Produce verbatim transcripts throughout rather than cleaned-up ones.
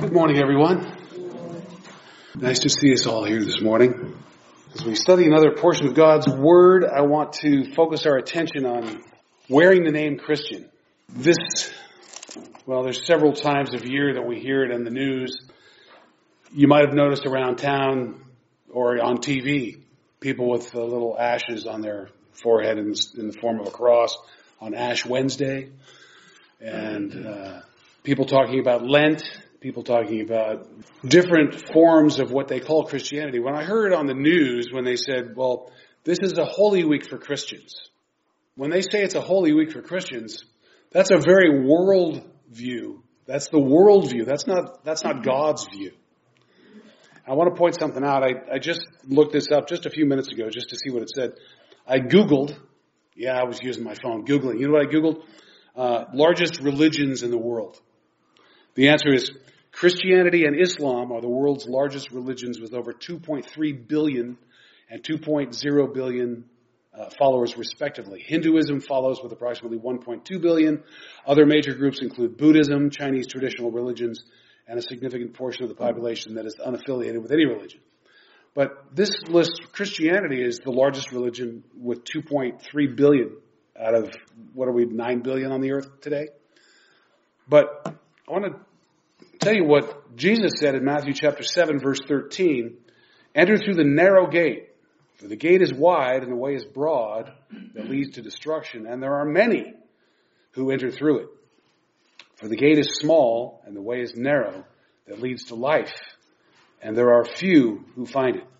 Good morning, everyone. Nice to see us all here this morning. As we study another portion of God's Word, I want to focus our attention on wearing the name Christian. This, well, there's several times of year that we hear it in the news. You might have noticed around town or on T V, people with uh, little ashes on their forehead in, in the form of a cross on Ash Wednesday. And uh, people talking about Lent. People talking about different forms of what they call Christianity. When I heard on the news when they said, well, this is a Holy Week for Christians. When they say it's a Holy Week for Christians, that's a very world view. That's the world view. That's not, that's not God's view. I want to point something out. I, I just looked this up just a few minutes ago just to see what it said. I Googled. Yeah, I was using my phone. Googling. You know what I Googled? Uh, largest religions in the world. The answer is Christianity and Islam are the world's largest religions with over two point three billion and two point zero billion uh, followers respectively. Hinduism follows with approximately one point two billion. Other major groups include Buddhism, Chinese traditional religions, and a significant portion of the population that is unaffiliated with any religion. But this list, Christianity is the largest religion with two point three billion out of, what are we, nine billion on the earth today? But I want to tell you what Jesus said in Matthew chapter seven, verse thirteen. Enter through the narrow gate, for the gate is wide and the way is broad that leads to destruction, and there are many who enter through it. For the gate is small and the way is narrow that leads to life, and there are few who find it.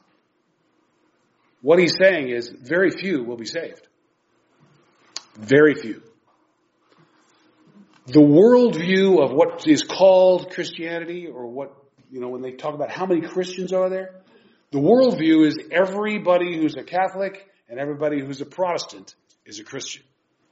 What he's saying is very few will be saved. Very few. The worldview of what is called Christianity, or what, you know, when they talk about how many Christians are there, the worldview is everybody who's a Catholic and everybody who's a Protestant is a Christian.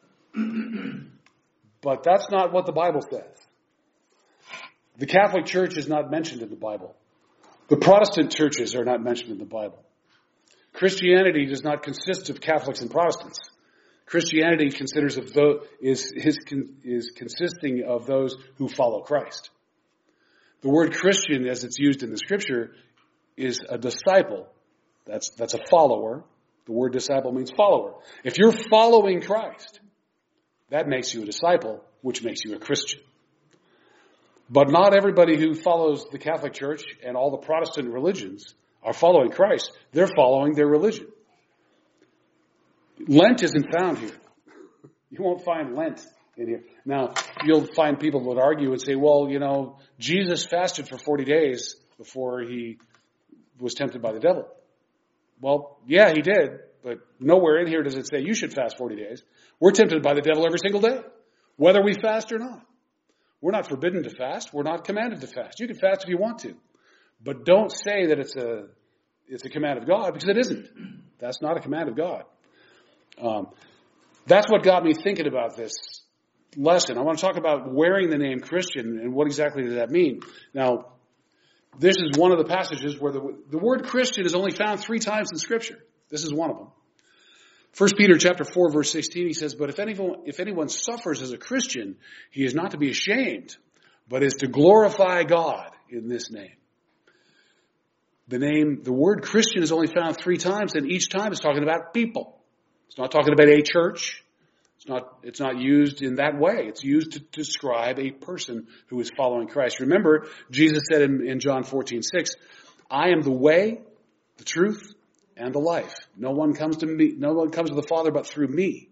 But that's not what the Bible says. The Catholic Church is not mentioned in the Bible. The Protestant churches are not mentioned in the Bible. Christianity does not consist of Catholics and Protestants. Christianity considers of those, is, is, is consisting of those who follow Christ. The word Christian, as it's used in the Scripture, is a disciple. That's, that's a follower. The word disciple means follower. If you're following Christ, that makes you a disciple, which makes you a Christian. But not everybody who follows the Catholic Church and all the Protestant religions are following Christ. They're following their religion. Lent isn't found here. You won't find Lent in here. Now, you'll find people that argue and say, well, you know, Jesus fasted for forty days before he was tempted by the devil. Well, yeah, he did, but nowhere in here does it say you should fast forty days. We're tempted by the devil every single day, whether we fast or not. We're not forbidden to fast. We're not commanded to fast. You can fast if you want to, but don't say that it's a, it's a command of God, because it isn't. That's not a command of God. Um, that's what got me thinking about this lesson. I want to talk about wearing the name Christian and what exactly does that mean. Now, this is one of the passages where the, the word Christian is only found three times in Scripture. This is one of them. First Peter chapter four, verse sixteen, he says, but if anyone, if anyone suffers as a Christian, he is not to be ashamed, but is to glorify God in this name. The name, the word Christian is only found three times, and each time it's talking about people. It's not talking about a church. It's not, it's not used in that way. It's used to describe a person who is following Christ. Remember, Jesus said in, in John fourteen six, I am the way, the truth, and the life. No one comes to me, no one comes to the Father but through me.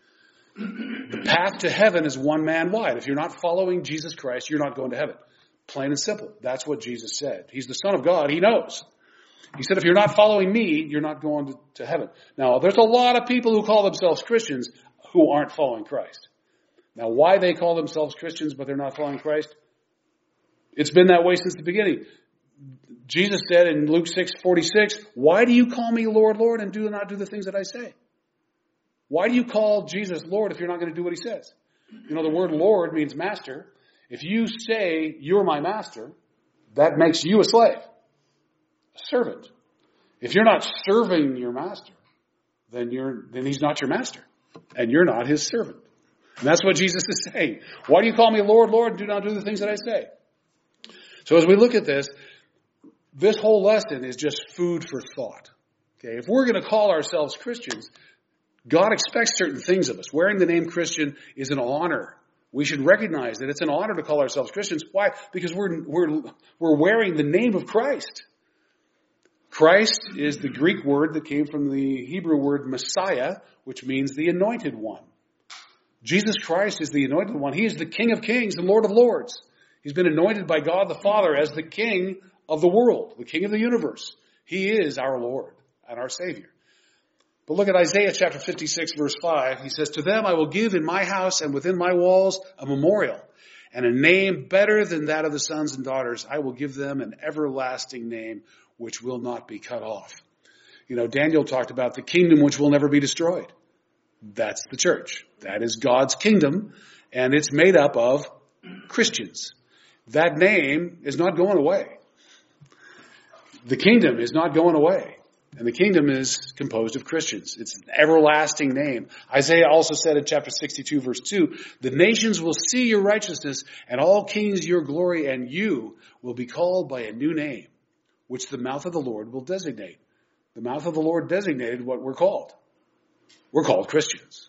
The path to heaven is one man wide. If you're not following Jesus Christ, you're not going to heaven. Plain and simple. That's what Jesus said. He's the Son of God. He knows. He said, if you're not following me, you're not going to, to heaven. Now, there's a lot of people who call themselves Christians who aren't following Christ. Now, why they call themselves Christians but they're not following Christ? It's been that way since the beginning. Jesus said in Luke six forty-six, why do you call me Lord, Lord, and do not do the things that I say? Why do you call Jesus Lord if you're not going to do what he says? You know, the word Lord means master. If you say you're my master, that makes you a slave. A servant. If you're not serving your master, then you're then he's not your master, and you're not his servant. And that's what Jesus is saying. Why do you call me Lord, Lord, and do not do the things that I say? So as we look at this, this whole lesson is just food for thought. Okay, if we're going to call ourselves Christians, God expects certain things of us. Wearing the name Christian is an honor. We should recognize that it's an honor to call ourselves Christians. Why? Because we're we're we're wearing the name of Christ. Christ is the Greek word that came from the Hebrew word Messiah, which means the anointed one. Jesus Christ is the anointed one. He is the King of kings and Lord of lords. He's been anointed by God the Father as the King of the world, the King of the universe. He is our Lord and our Savior. But look at Isaiah chapter fifty-six, verse five. He says, "To them I will give in my house and within my walls a memorial, and a name better than that of the sons and daughters. I will give them an everlasting name which will not be cut off." You know, Daniel talked about the kingdom which will never be destroyed. That's the church. That is God's kingdom, and it's made up of Christians. That name is not going away. The kingdom is not going away. And the kingdom is composed of Christians. It's an everlasting name. Isaiah also said in chapter sixty-two, verse two, "The nations will see your righteousness, and all kings your glory, and you will be called by a new name, which the mouth of the Lord will designate." The mouth of the Lord designated what we're called. We're called Christians.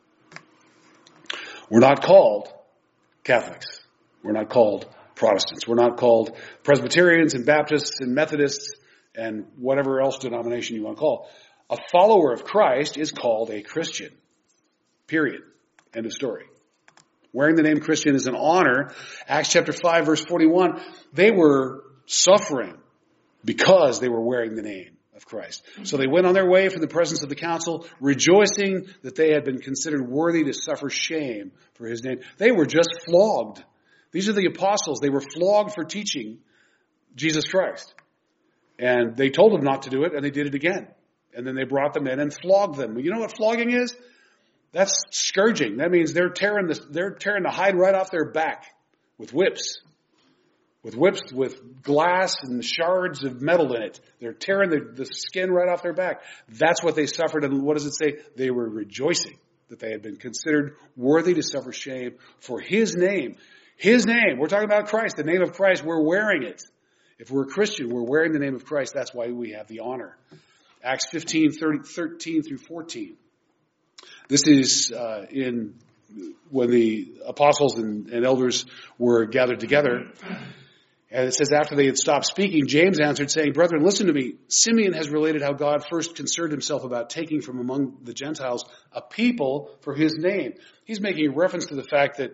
We're not called Catholics. We're not called Protestants. We're not called Presbyterians and Baptists and Methodists and whatever else denomination you want to call. A follower of Christ is called a Christian. Period. End of story. Wearing the name Christian is an honor. Acts chapter five, verse forty-one, they were suffering because they were wearing the name of Christ. So they went on their way from the presence of the council, rejoicing that they had been considered worthy to suffer shame for his name. They were just flogged. These are the apostles. They were flogged for teaching Jesus Christ. And they told them not to do it, and they did it again. And then they brought them in and flogged them. You know what flogging is? That's scourging. That means they're tearing the, they're tearing the hide right off their back with whips. With whips with glass and shards of metal in it. They're tearing the, the skin right off their back. That's what they suffered. And what does it say? They were rejoicing that they had been considered worthy to suffer shame for his name. His name. We're talking about Christ. The name of Christ. We're wearing it. If we're a Christian, we're wearing the name of Christ. That's why we have the honor. Acts fifteen, thirty, thirteen through fourteen. This is uh, in when the apostles and, and elders were gathered together. And it says, after they had stopped speaking, James answered, saying, "Brethren, listen to me. Simeon has related how God first concerned himself about taking from among the Gentiles a people for his name." He's making a reference to the fact that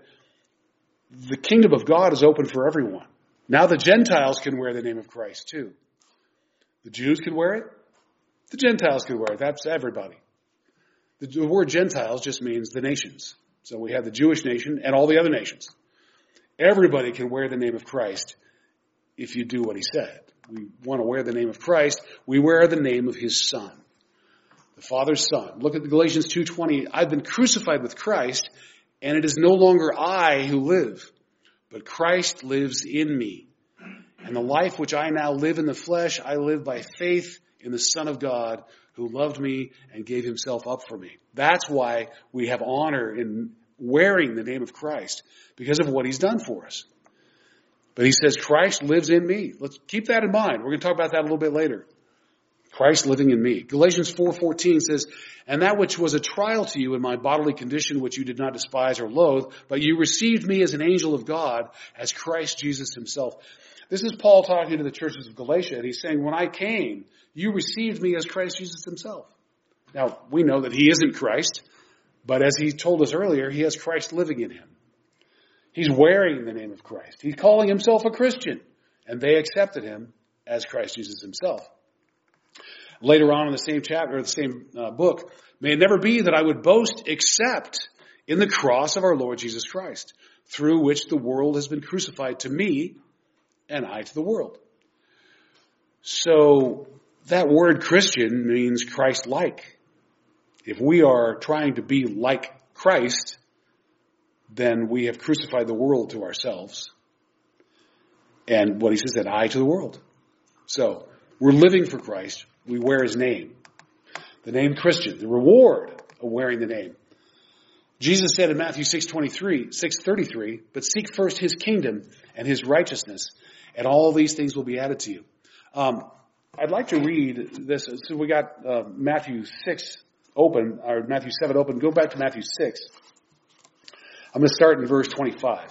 the kingdom of God is open for everyone. Now the Gentiles can wear the name of Christ too. The Jews can wear it. The Gentiles can wear it. That's everybody. The, the word Gentiles just means the nations. So we have the Jewish nation and all the other nations. Everybody can wear the name of Christ if you do what he said. We want to wear the name of Christ. We wear the name of his Son, the Father's Son. Look at Galatians two twenty. "I've been crucified with Christ, and it is no longer I who live, but Christ lives in me. And the life which I now live in the flesh, I live by faith in the Son of God, who loved me and gave himself up for me." That's why we have honor in wearing the name of Christ, because of what he's done for us. But he says, Christ lives in me. Let's keep that in mind. We're going to talk about that a little bit later. Christ living in me. Galatians four fourteen says, "And that which was a trial to you in my bodily condition, which you did not despise or loathe, but you received me as an angel of God, as Christ Jesus himself." This is Paul talking to the churches of Galatia, and he's saying, when I came, you received me as Christ Jesus himself. Now, we know that he isn't Christ, but as he told us earlier, he has Christ living in him. He's wearing the name of Christ. He's calling himself a Christian, and they accepted him as Christ Jesus himself. Later on in the same chapter, or the same uh, book, "May it never be that I would boast except in the cross of our Lord Jesus Christ, through which the world has been crucified to me, and I to the world." So that word Christian means Christ-like. If we are trying to be like Christ, then we have crucified the world to ourselves. And what he says, that I to the world. So we're living for Christ. We wear his name. The name Christian, the reward of wearing the name. Jesus said in Matthew six twenty-three, six thirty-three, but seek first his kingdom and his righteousness, and all these things will be added to you. Um, I'd like to read this. So we got uh, Matthew six open, or Matthew seven open. Go back to Matthew six. I'm going to start in verse twenty-five.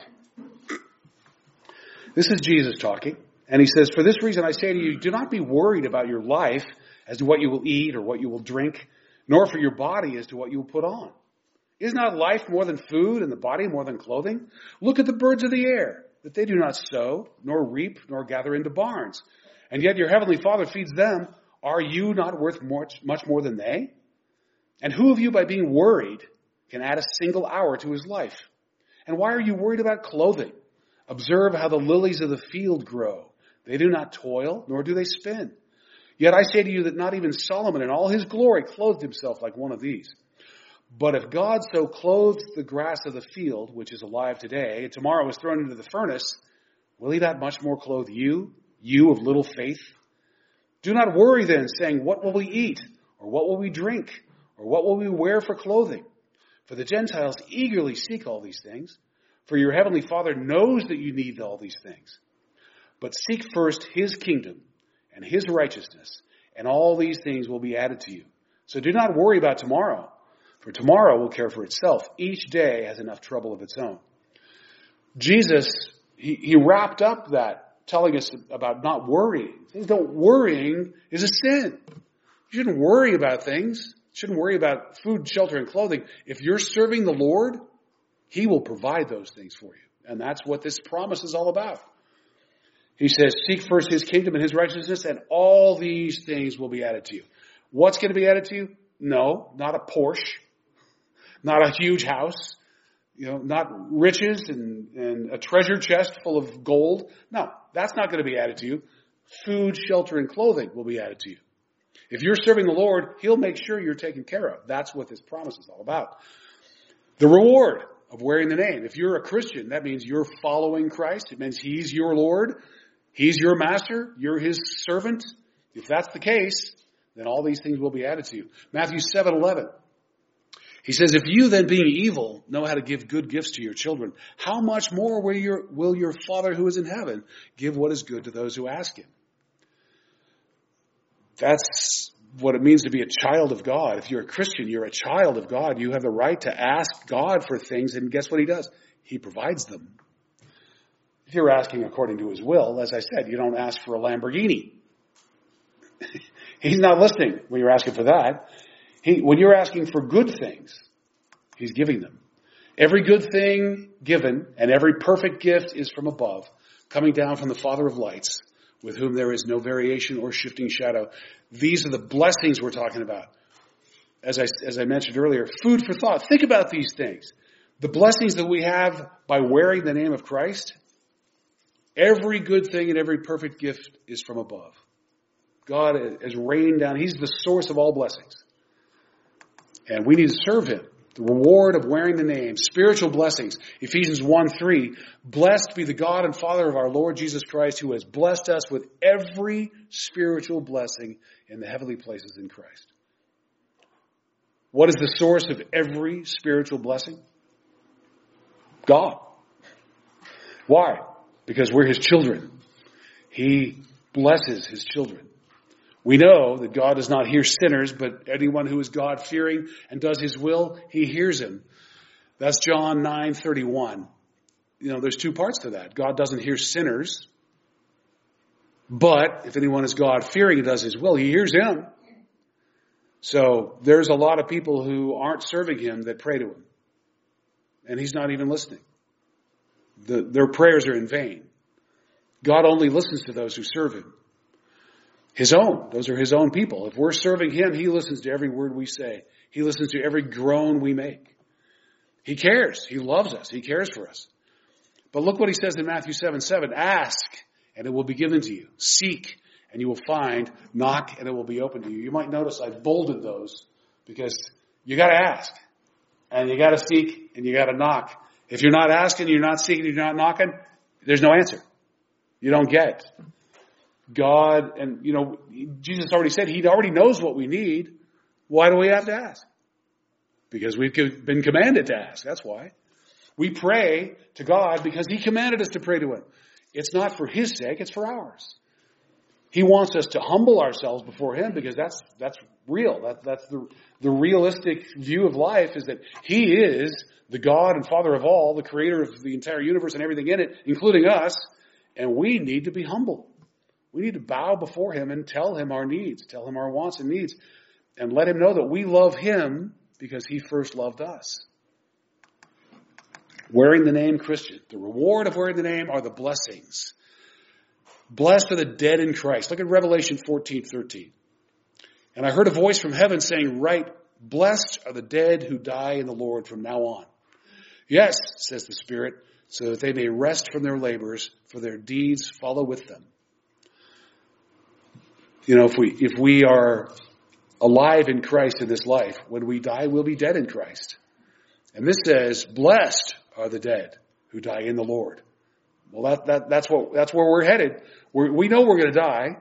This is Jesus talking, and he says, "For this reason I say to you, do not be worried about your life as to what you will eat or what you will drink, nor for your body as to what you will put on. Is not life more than food and the body more than clothing? Look at the birds of the air, that they do not sow, nor reap, nor gather into barns. And yet your heavenly Father feeds them. Are you not worth much, much more than they? And who of you, by being worried, can add a single hour to his life? And why are you worried about clothing? Observe how the lilies of the field grow. They do not toil, nor do they spin. Yet I say to you that not even Solomon in all his glory clothed himself like one of these. But if God so clothes the grass of the field, which is alive today, and tomorrow is thrown into the furnace, will he not much more clothe you, you of little faith? Do not worry then, saying, what will we eat? Or what will we drink? Or what will we wear for clothing? For the Gentiles eagerly seek all these things. For your heavenly Father knows that you need all these things. But seek first his kingdom and his righteousness, and all these things will be added to you. So do not worry about tomorrow, for tomorrow will care for itself. Each day has enough trouble of its own." Jesus, he, he wrapped up that, telling us about not worrying. Things don't worrying is a sin. You shouldn't worry about things. You shouldn't worry about food, shelter, and clothing. If you're serving the Lord, he will provide those things for you. And that's what this promise is all about. He says, seek first his kingdom and his righteousness, and all these things will be added to you. What's going to be added to you? No, not a Porsche, not a huge house, you know, not riches and, and a treasure chest full of gold. No, that's not going to be added to you. Food, shelter, and clothing will be added to you. If you're serving the Lord, he'll make sure you're taken care of. That's what this promise is all about. The reward of wearing the name. If you're a Christian, that means you're following Christ. It means he's your Lord. He's your master. You're his servant. If that's the case, then all these things will be added to you. Matthew seven eleven. He says, if you then being evil know how to give good gifts to your children, how much more will your, will your Father who is in heaven give what is good to those who ask him? That's what it means to be a child of God. If you're a Christian, you're a child of God. You have the right to ask God for things, and guess what he does? He provides them. If you're asking according to his will, as I said, you don't ask for a Lamborghini. He's not listening when you're asking for that. He, when you're asking for good things, he's giving them. Every good thing given and every perfect gift is from above, coming down from the Father of lights, with whom there is no variation or shifting shadow. These are the blessings we're talking about. As I, as I mentioned earlier, food for thought. Think about these things. The blessings that we have by wearing the name of Christ, every good thing and every perfect gift is from above. God has rained down. He's the source of all blessings. And we need to serve him. The reward of wearing the name. Spiritual blessings. Ephesians one three. Blessed be the God and Father of our Lord Jesus Christ, who has blessed us with every spiritual blessing in the heavenly places in Christ. What is the source of every spiritual blessing? God. Why? Because we're his children. He blesses his children. We know that God does not hear sinners, but anyone who is God-fearing and does his will, he hears him. That's John nine thirty-one. You know, there's two parts to that. God doesn't hear sinners, but if anyone is God-fearing and does his will, he hears him. So there's a lot of people who aren't serving him that pray to him, and he's not even listening. The, their prayers are in vain. God only listens to those who serve him. His own. Those are his own people. If we're serving him, he listens to every word we say. He listens to every groan we make. He cares. He loves us. He cares for us. But look what he says in Matthew seven seven. Ask, and it will be given to you. Seek, and you will find. Knock, and it will be open to you. You might notice I've bolded those because you got to ask, and you got to seek, and you got to knock. If you're not asking, you're not seeking, you're not knocking, there's no answer. You don't get it. God, and you know, Jesus already said he already knows what we need. Why do we have to ask? Because we've been commanded to ask. That's why. We pray to God because He commanded us to pray to Him. It's not for His sake, it's for ours. He wants us to humble ourselves before Him because that's that's real. That, that's the, the realistic view of life, is that He is the God and Father of all, the creator of the entire universe and everything in it, including us, and we need to be humble. We need to bow before Him and tell Him our needs, tell Him our wants and needs, and let Him know that we love Him because He first loved us. Wearing the name Christian. The reward of wearing the name are the blessings. Blessed are the dead in Christ. Look at Revelation fourteen thirteen. And I heard a voice from heaven saying, "Write, blessed are the dead who die in the Lord from now on. Yes, says the Spirit, so that they may rest from their labors, for their deeds follow with them." You know, if we, if we are alive in Christ in this life, when we die, we'll be dead in Christ. And this says, blessed are the dead who die in the Lord. Well, that, that, that's what, that's where we're headed. We're, we know we're going to die.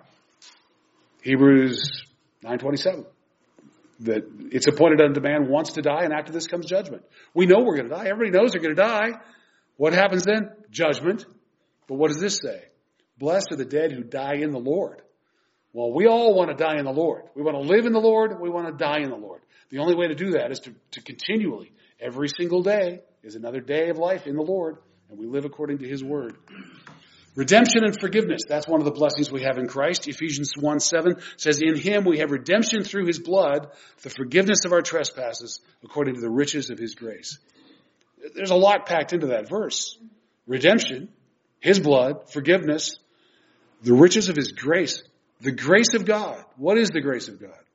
Hebrews nine twenty-seven. That it's appointed unto man once to die, and after this comes judgment. We know we're going to die. Everybody knows they're going to die. What happens then? Judgment. But what does this say? Blessed are the dead who die in the Lord. Well, we all want to die in the Lord. We want to live in the Lord. We want to die in the Lord. The only way to do that is to, to continually, every single day, is another day of life in the Lord, and we live according to His word. Redemption and forgiveness. That's one of the blessings we have in Christ. Ephesians one seven says, "In Him we have redemption through His blood, the forgiveness of our trespasses, according to the riches of His grace." There's a lot packed into that verse. Redemption, His blood, forgiveness, the riches of His grace. The grace of God. What is the grace of God?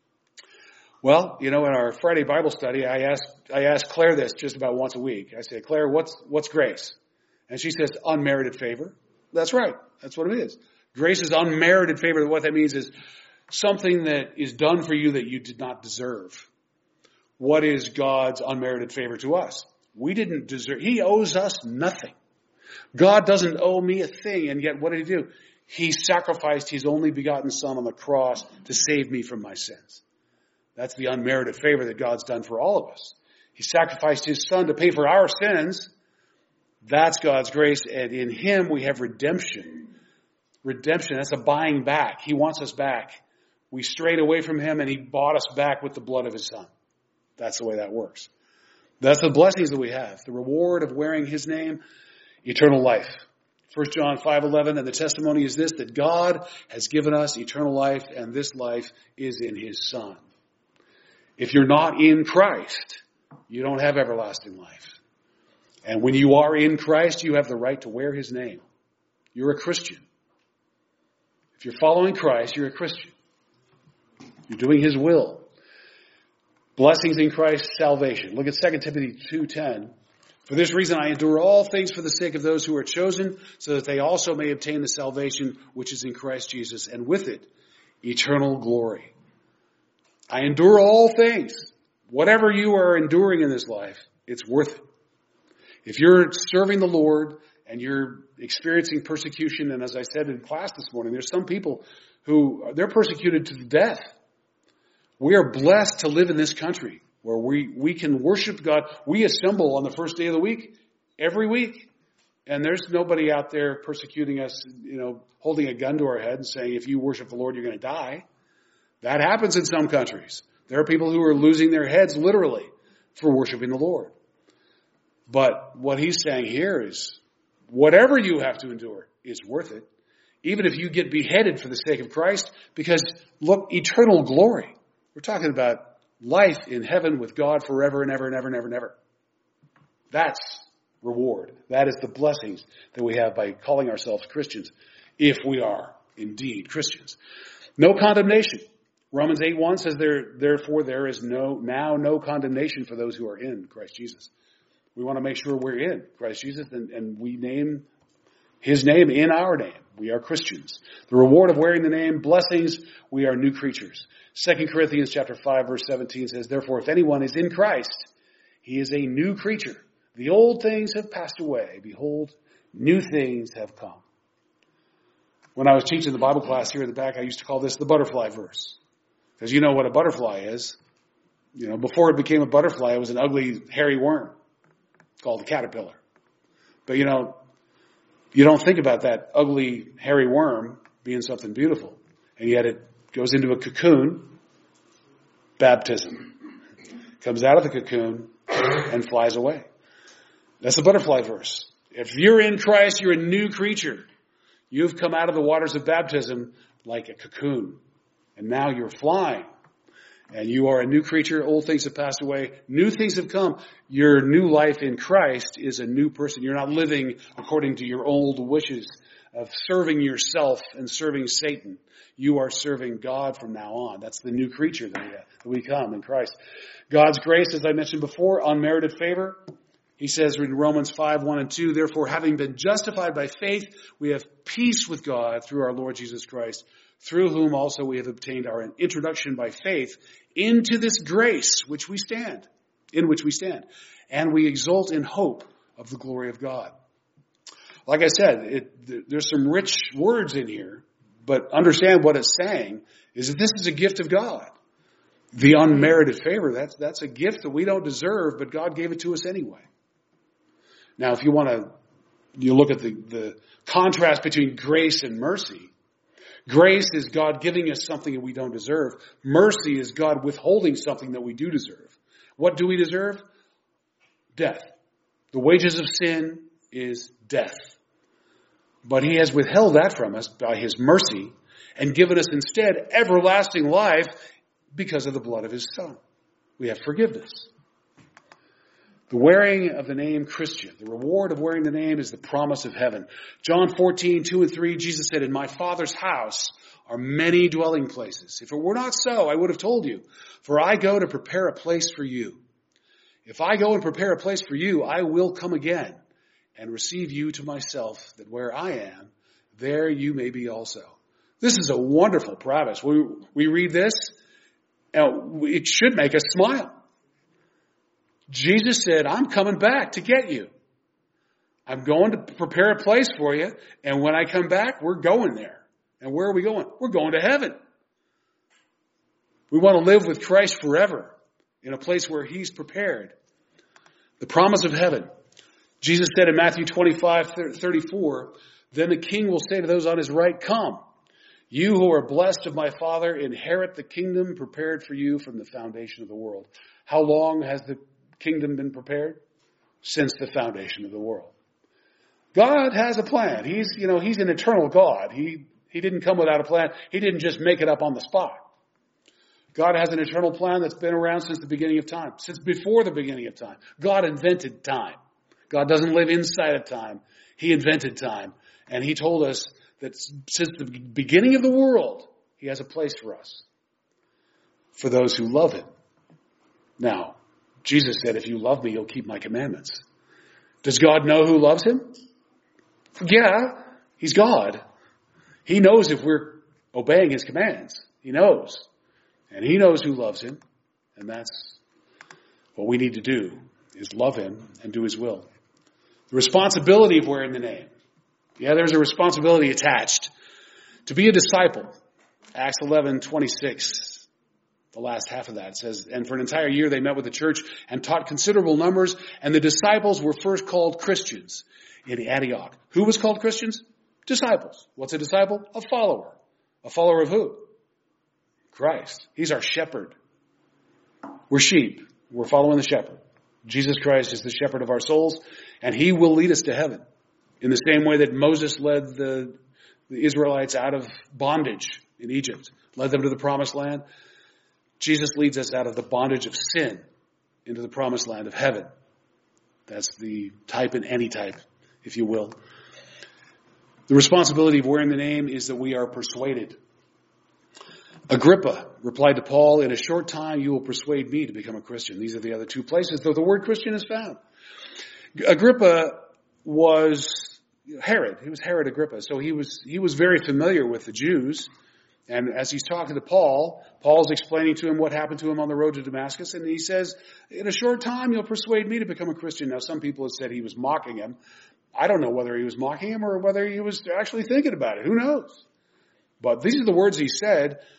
Well, you know, in our Friday Bible study, I ask I ask Claire this just about once a week. I say, "Claire, what's what's grace?" And she says, "Unmerited favor." That's right. That's what it is. Grace is unmerited favor. What that means is something that is done for you that you did not deserve. What is God's unmerited favor to us? We didn't deserve. He owes us nothing. God doesn't owe me a thing, and yet what did He do? He sacrificed His only begotten Son on the cross to save me from my sins. That's the unmerited favor that God's done for all of us. He sacrificed His Son to pay for our sins. That's God's grace, and in Him we have redemption. Redemption, that's a buying back. He wants us back. We strayed away from Him, and He bought us back with the blood of His Son. That's the way that works. That's the blessings that we have. The reward of wearing His name, eternal life. First John five eleven, and the testimony is this, that God has given us eternal life, and this life is in His Son. If you're not in Christ, you don't have everlasting life. And when you are in Christ, you have the right to wear His name. You're a Christian. If you're following Christ, you're a Christian. You're doing His will. Blessings in Christ's salvation. Look at Second Timothy two ten. "For this reason I endure all things for the sake of those who are chosen, so that they also may obtain the salvation which is in Christ Jesus, and with it, eternal glory." I endure all things. Whatever you are enduring in this life, it's worth it. If you're serving the Lord and you're experiencing persecution, and as I said in class this morning, there's some people who, they're persecuted to the death. We are blessed to live in this country where we, we can worship God. We assemble on the first day of the week, every week. And there's nobody out there persecuting us, you know, holding a gun to our head and saying, if you worship the Lord, you're going to die. That happens in some countries. There are people who are losing their heads literally for worshiping the Lord. But what he's saying here is, whatever you have to endure is worth it. Even if you get beheaded for the sake of Christ, because look, eternal glory. We're talking about life in heaven with God forever and ever and ever and ever and ever. That's reward. That is the blessings that we have by calling ourselves Christians, if we are indeed Christians. No condemnation. Romans eight one says, there, therefore there is no now no condemnation for those who are in Christ Jesus. We want to make sure we're in Christ Jesus, and, and we name His name in our name. We are Christians. The reward of wearing the name, blessings, we are new creatures. Second Corinthians chapter five verse seventeen says, therefore if anyone is in Christ, he is a new creature. The old things have passed away. Behold, new things have come. When I was teaching the Bible class here at the back, I used to call this the butterfly verse. Because you know what a butterfly is. You know, before it became a butterfly, it was an ugly, hairy worm called a caterpillar. But you know, you don't think about that ugly, hairy worm being something beautiful. And yet it goes into a cocoon, baptism. Comes out of the cocoon and flies away. That's the butterfly verse. If you're in Christ, you're a new creature. You've come out of the waters of baptism like a cocoon. And now you're flying. And you are a new creature. Old things have passed away. New things have come. Your new life in Christ is a new person. You're not living according to your old wishes of serving yourself and serving Satan. You are serving God from now on. That's the new creature that we, that we come in Christ. God's grace, as I mentioned before, unmerited favor. He says in Romans five, one and two, therefore, having been justified by faith, we have peace with God through our Lord Jesus Christ, through whom also we have obtained our introduction by faith into this grace which we stand, in which we stand. And we exult in hope of the glory of God. Like I said, it, there's some rich words in here, but understand what it's saying is that this is a gift of God. The unmerited favor, that's, that's a gift that we don't deserve, but God gave it to us anyway. Now, if you want to, you look at the, the contrast between grace and mercy. Grace is God giving us something that we don't deserve. Mercy is God withholding something that we do deserve. What do we deserve? Death. The wages of sin is death. But he has withheld that from us by his mercy and given us instead everlasting life because of the blood of his Son. We have forgiveness. The wearing of the name Christian, the reward of wearing the name is the promise of heaven. John fourteen, two and three, Jesus said, in my Father's house are many dwelling places. If it were not so, I would have told you, for I go to prepare a place for you. If I go and prepare a place for you, I will come again and receive you to myself, that where I am, there you may be also. This is a wonderful promise. We, we read this, and it should make us smile. Jesus said, I'm coming back to get you. I'm going to prepare a place for you, and when I come back, we're going there. And where are we going? We're going to heaven. We want to live with Christ forever in a place where he's prepared. The promise of heaven. Jesus said in Matthew twenty-five, thirty-four, then the king will say to those on his right, come, you who are blessed of my Father, inherit the kingdom prepared for you from the foundation of the world. How long has the kingdom been prepared? Since the foundation of the world. God has a plan. He's, you know, he's an eternal God. He, he didn't come without a plan. He didn't just make it up on the spot. God has an eternal plan that's been around since the beginning of time, since before the beginning of time. God invented time. God doesn't live inside of time. He invented time. And he told us that since the beginning of the world, he has a place for us, for those who love him. Now, Jesus said, if you love me, you'll keep my commandments. Does God know who loves him? Yeah, he's God. He knows if we're obeying his commands. He knows. And he knows who loves him. And that's what we need to do, is love him and do his will. The responsibility of wearing the name. Yeah, there's a responsibility attached. To be a disciple. Acts eleven twenty-six. The last half of that says, and for an entire year they met with the church and taught considerable numbers, and the disciples were first called Christians in Antioch. Who was called Christians? Disciples. What's a disciple? A follower. A follower of who? Christ. He's our shepherd. We're sheep. We're following the shepherd. Jesus Christ is the shepherd of our souls, and he will lead us to heaven. In the same way that Moses led the, the Israelites out of bondage in Egypt, led them to the promised land, Jesus leads us out of the bondage of sin into the promised land of heaven. That's the type in any type, if you will. The responsibility of wearing the name is that we are persuaded. Agrippa replied to Paul, in a short time you will persuade me to become a Christian. These are the other two places that the word Christian is found. Agrippa was Herod. He was Herod Agrippa. So he was, he was very familiar with the Jews. And as he's talking to Paul, Paul's explaining to him what happened to him on the road to Damascus. And he says, in a short time, you'll persuade me to become a Christian. Now, some people have said he was mocking him. I don't know whether he was mocking him or whether he was actually thinking about it. Who knows? But these are the words he said.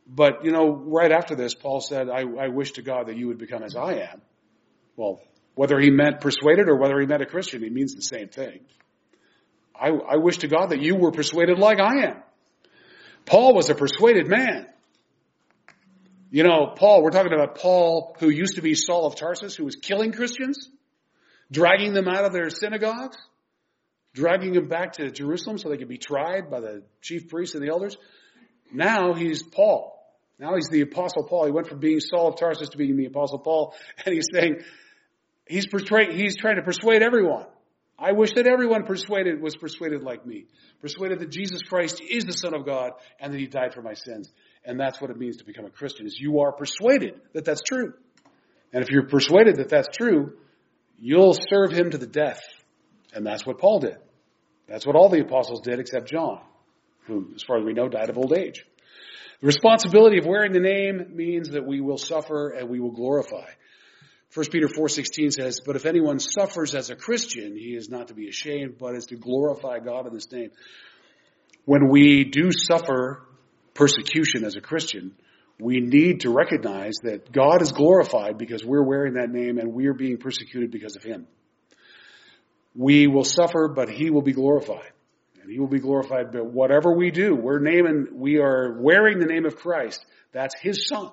But, you know, right after this, Paul said, I, I wish to God that you would become as I am. Well, whether he meant persuaded or whether he meant a Christian, he means the same thing. I, I wish to God that you were persuaded like I am. Paul was a persuaded man. You know, Paul, we're talking about Paul, who used to be Saul of Tarsus, who was killing Christians, dragging them out of their synagogues, dragging them back to Jerusalem so they could be tried by the chief priests and the elders. Now he's Paul. Now he's the Apostle Paul. He went from being Saul of Tarsus to being the Apostle Paul. And he's saying, he's, portray- he's trying to persuade everyone. I wish that everyone persuaded was persuaded like me. Persuaded that Jesus Christ is the Son of God and that he died for my sins. And that's what it means to become a Christian, is you are persuaded that that's true. And if you're persuaded that that's true, you'll serve him to the death. And that's what Paul did. That's what all the apostles did except John, who, as far as we know, died of old age. The responsibility of wearing the name means that we will suffer and we will glorify. First Peter four sixteen says, but if anyone suffers as a Christian, he is not to be ashamed, but is to glorify God in his name. When we do suffer persecution as a Christian, we need to recognize that God is glorified because we're wearing that name and we're being persecuted because of him. We will suffer, but he will be glorified. And he will be glorified by whatever we do. We're naming, we are wearing the name of Christ. That's his son.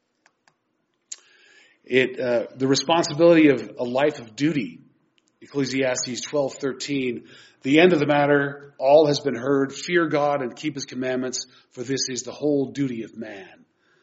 It, uh, the responsibility of a life of duty. Ecclesiastes twelve thirteen. The end of the matter, all has been heard. Fear God and keep his commandments, for this is the whole duty of man.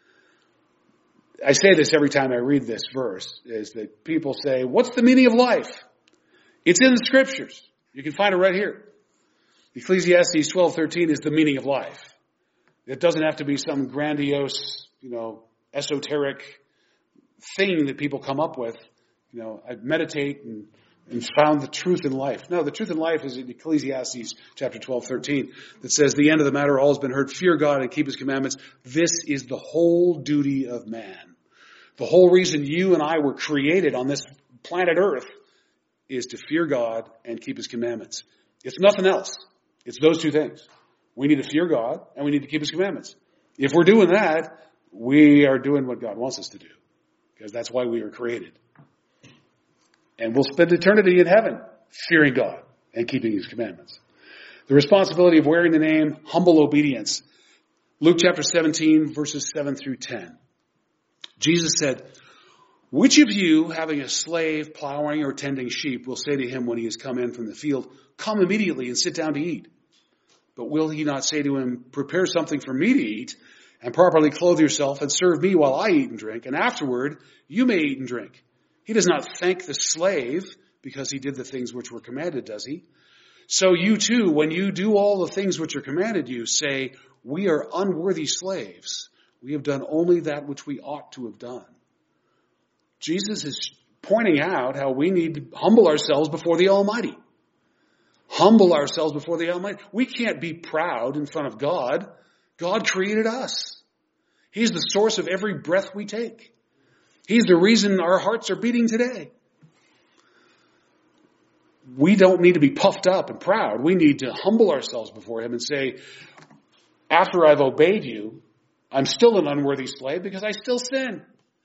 I say this every time I read this verse, is that people say, what's the meaning of life? It's in the scriptures. You can find it right here. Ecclesiastes twelve thirteen is the meaning of life. It doesn't have to be some grandiose, you know, esoteric thing that people come up with. You know, I meditate and, and found the truth in life. No, the truth in life is in Ecclesiastes chapter twelve thirteen that says, the end of the matter, all has been heard. Fear God and keep his commandments. This is the whole duty of man. The whole reason you and I were created on this planet Earth is to fear God and keep his commandments. It's nothing else. It's those two things. We need to fear God and we need to keep his commandments. If we're doing that, we are doing what God wants us to do, because that's why we were created. And we'll spend eternity in heaven fearing God and keeping his commandments. The responsibility of wearing the name, humble obedience. Luke chapter seventeen, verses seven through ten. Jesus said, which of you, having a slave plowing or tending sheep, will say to him when he has come in from the field, come immediately and sit down to eat? But will he not say to him, prepare something for me to eat, and properly clothe yourself, and serve me while I eat and drink, and afterward you may eat and drink? He does not thank the slave because he did the things which were commanded, does he? So you too, when you do all the things which are commanded you, say, we are unworthy slaves. We have done only that which we ought to have done. Jesus is pointing out how we need to humble ourselves before the Almighty. Humble ourselves before the Almighty. We can't be proud in front of God. God created us. He's the source of every breath we take. He's the reason our hearts are beating today. We don't need to be puffed up and proud. We need to humble ourselves before him and say, after I've obeyed you, I'm still an unworthy slave because I still sin.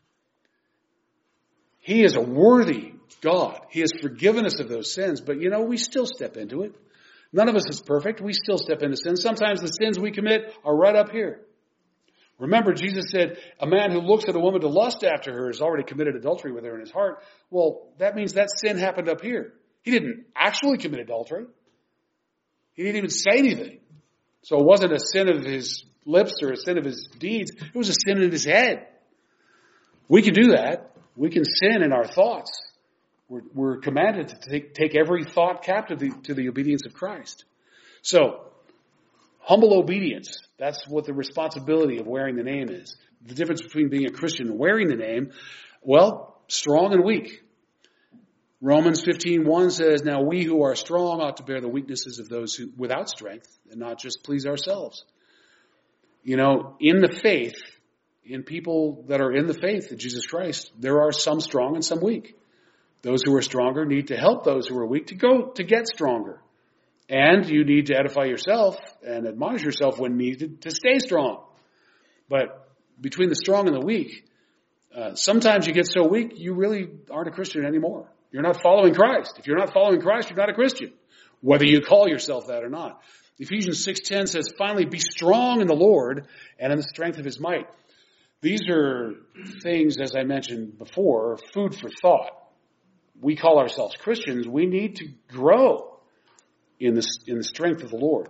He is a worthy God. He has forgiven us of those sins, but you know, we still step into it. None of us is perfect. We still step into sin. Sometimes the sins we commit are right up here. Remember, Jesus said, a man who looks at a woman to lust after her has already committed adultery with her in his heart. Well, that means that sin happened up here. He didn't actually commit adultery. He didn't even say anything. So it wasn't a sin of his lips or a sin of his deeds. It was a sin in his head. We can do that. We can sin in our thoughts. We're, we're commanded to take, take every thought captive to the, to the obedience of Christ. So, humble obedience. That's what the responsibility of wearing the name is. The difference between being a Christian and wearing the name, well, strong and weak. Romans fifteen one says, now we who are strong ought to bear the weaknesses of those who without strength and not just please ourselves. You know, in the faith, in people that are in the faith of Jesus Christ, there are some strong and some weak. Those who are stronger need to help those who are weak to go, to get stronger. And you need to edify yourself and admonish yourself when needed to stay strong. But between the strong and the weak, uh, sometimes you get so weak, you really aren't a Christian anymore. You're not following Christ. If you're not following Christ, you're not a Christian, whether you call yourself that or not. Ephesians six ten says, finally, be strong in the Lord and in the strength of his might. These are things, as I mentioned before, food for thought. We call ourselves Christians. We need to grow in the, in the strength of the Lord.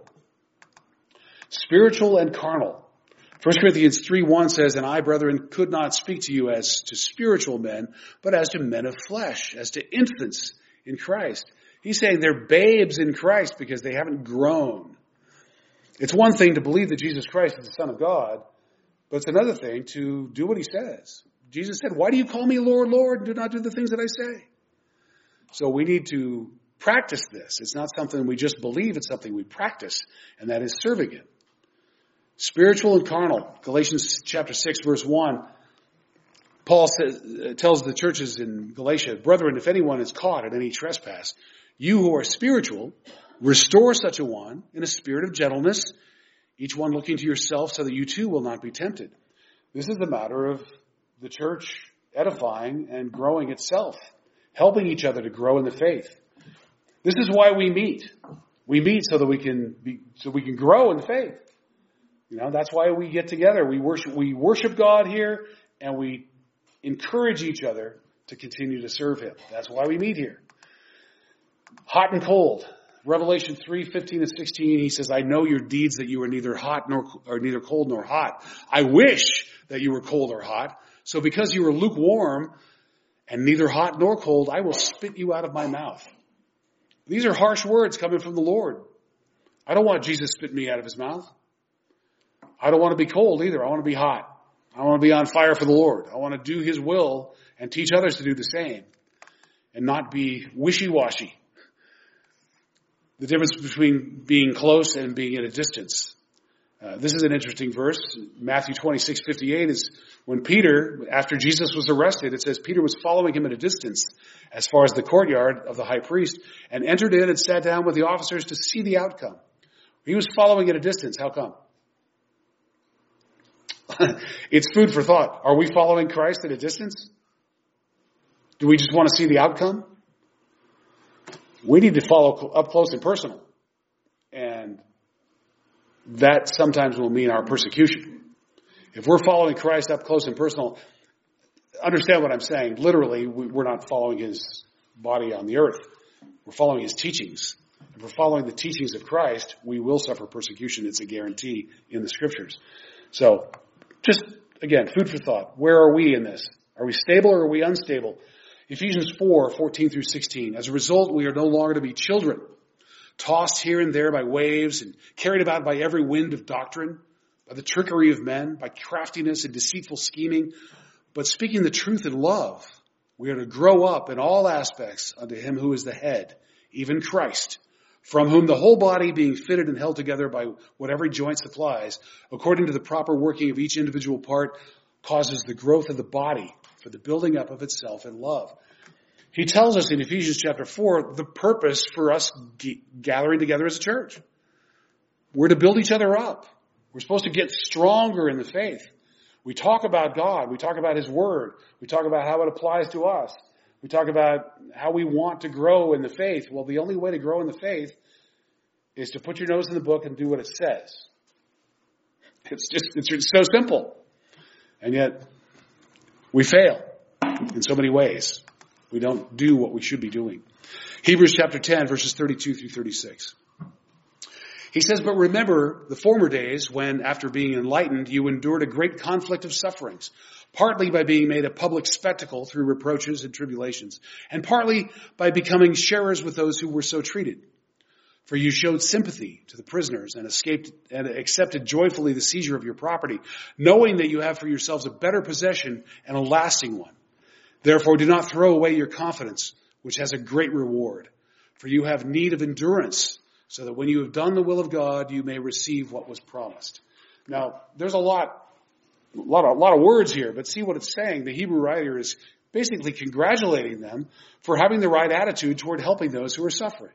Spiritual and carnal. First Corinthians three one says, and I, brethren, could not speak to you as to spiritual men, but as to men of flesh, as to infants in Christ. He's saying they're babes in Christ because they haven't grown. It's one thing to believe that Jesus Christ is the Son of God, but it's another thing to do what he says. Jesus said, why do you call me Lord, Lord, and do not do the things that I say? So we need to practice this. It's not something we just believe, it's something we practice, and that is serving it. Spiritual and carnal. Galatians chapter six, verse one. Paul says, tells the churches in Galatia, brethren, if anyone is caught in any trespass, you who are spiritual, restore such a one in a spirit of gentleness, each one looking to yourself so that you too will not be tempted. This is a matter of the church edifying and growing itself, helping each other to grow in the faith. This is why we meet. We meet so that we can be, so we can grow in the faith. You know, that's why we get together. We worship, we worship God here, and we encourage each other to continue to serve him. That's why we meet here. Hot and cold. Revelation three fifteen and sixteen, he says, I know your deeds, that you are neither hot nor, or neither cold nor hot. I wish that you were cold or hot. So because you are lukewarm and neither hot nor cold, I will spit you out of my mouth. These are harsh words coming from the Lord. I don't want Jesus spitting me out of his mouth. I don't want to be cold either. I want to be hot. I want to be on fire for the Lord. I want to do his will and teach others to do the same and not be wishy-washy. The difference between being close and being at a distance. Uh, this is an interesting verse. Matthew twenty-six fifty-eight is when Peter, after Jesus was arrested, it says Peter was following him at a distance as far as the courtyard of the high priest and entered in and sat down with the officers to see the outcome. He was following at a distance. How come? It's food for thought. Are we following Christ at a distance? Do we just want to see the outcome? We need to follow up close and personal. And that sometimes will mean our persecution. If we're following Christ up close and personal, understand what I'm saying. Literally, we're not following his body on the earth. We're following his teachings. If we're following the teachings of Christ, we will suffer persecution. It's a guarantee in the scriptures. So, just, again, food for thought. Where are we in this? Are we stable or are we unstable? Ephesians four fourteen through sixteen. As a result, we are no longer to be children, tossed here and there by waves and carried about by every wind of doctrine, by the trickery of men, by craftiness and deceitful scheming. But speaking the truth in love, we are to grow up in all aspects unto him who is the head, even Christ, from whom the whole body, being fitted and held together by what every joint supplies, according to the proper working of each individual part, causes the growth of the body for the building up of itself in love. He tells us in Ephesians chapter four the purpose for us g- gathering together as a church. We're to build each other up. We're supposed to get stronger in the faith. We talk about God. We talk about his word. We talk about how it applies to us. We talk about how we want to grow in the faith. Well, the only way to grow in the faith is to put your nose in the book and do what it says. It's just, it's so simple. And yet, we fail in so many ways. We don't do what we should be doing. Hebrews chapter ten, verses thirty-two through thirty-six. He says, but remember the former days when, after being enlightened, you endured a great conflict of sufferings, partly by being made a public spectacle through reproaches and tribulations, and partly by becoming sharers with those who were so treated. For you showed sympathy to the prisoners and escaped and accepted joyfully the seizure of your property, knowing that you have for yourselves a better possession and a lasting one. Therefore, do not throw away your confidence, which has a great reward. For you have need of endurance, so that when you have done the will of God, you may receive what was promised. Now, there's a lot, a lot, of, a lot of words here, but see what it's saying. The Hebrew writer is basically congratulating them for having the right attitude toward helping those who are suffering.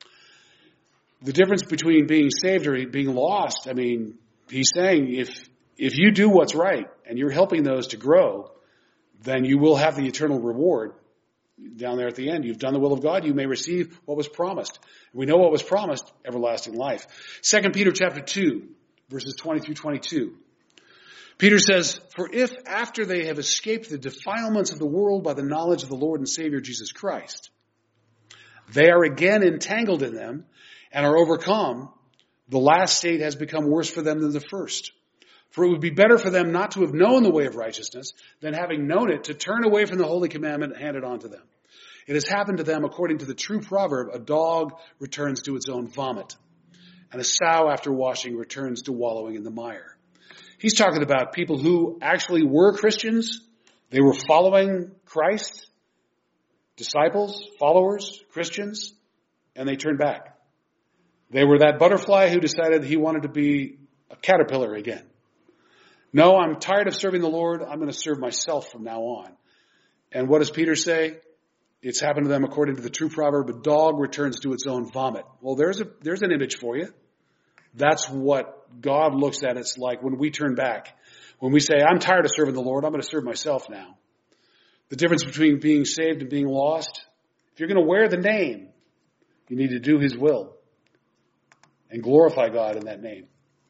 The difference between being saved or being lost, I mean, he's saying if if you do what's right and you're helping those to grow, then you will have the eternal reward down there at the end. You've done the will of God. You may receive what was promised. We know what was promised, everlasting life. Second Peter chapter two, verses twenty through twenty-two. Peter says, "For if after they have escaped the defilements of the world by the knowledge of the Lord and Savior Jesus Christ, they are again entangled in them and are overcome, the last state has become worse for them than the first. For it would be better for them not to have known the way of righteousness than having known it to turn away from the holy commandment handed on to them. It has happened to them according to the true proverb, a dog returns to its own vomit, and a sow after washing returns to wallowing in the mire." He's talking about people who actually were Christians. They were following Christ, disciples, followers, Christians, and they turned back. They were that butterfly who decided he wanted to be a caterpillar again. No, I'm tired of serving the Lord. I'm going to serve myself from now on. And what does Peter say? It's happened to them according to the true proverb, a dog returns to its own vomit. Well, there's a, there's an image for you. That's what God looks at us like when we turn back. When we say, I'm tired of serving the Lord, I'm going to serve myself now. The difference between being saved and being lost, if you're going to wear the name, you need to do his will and glorify God in that name.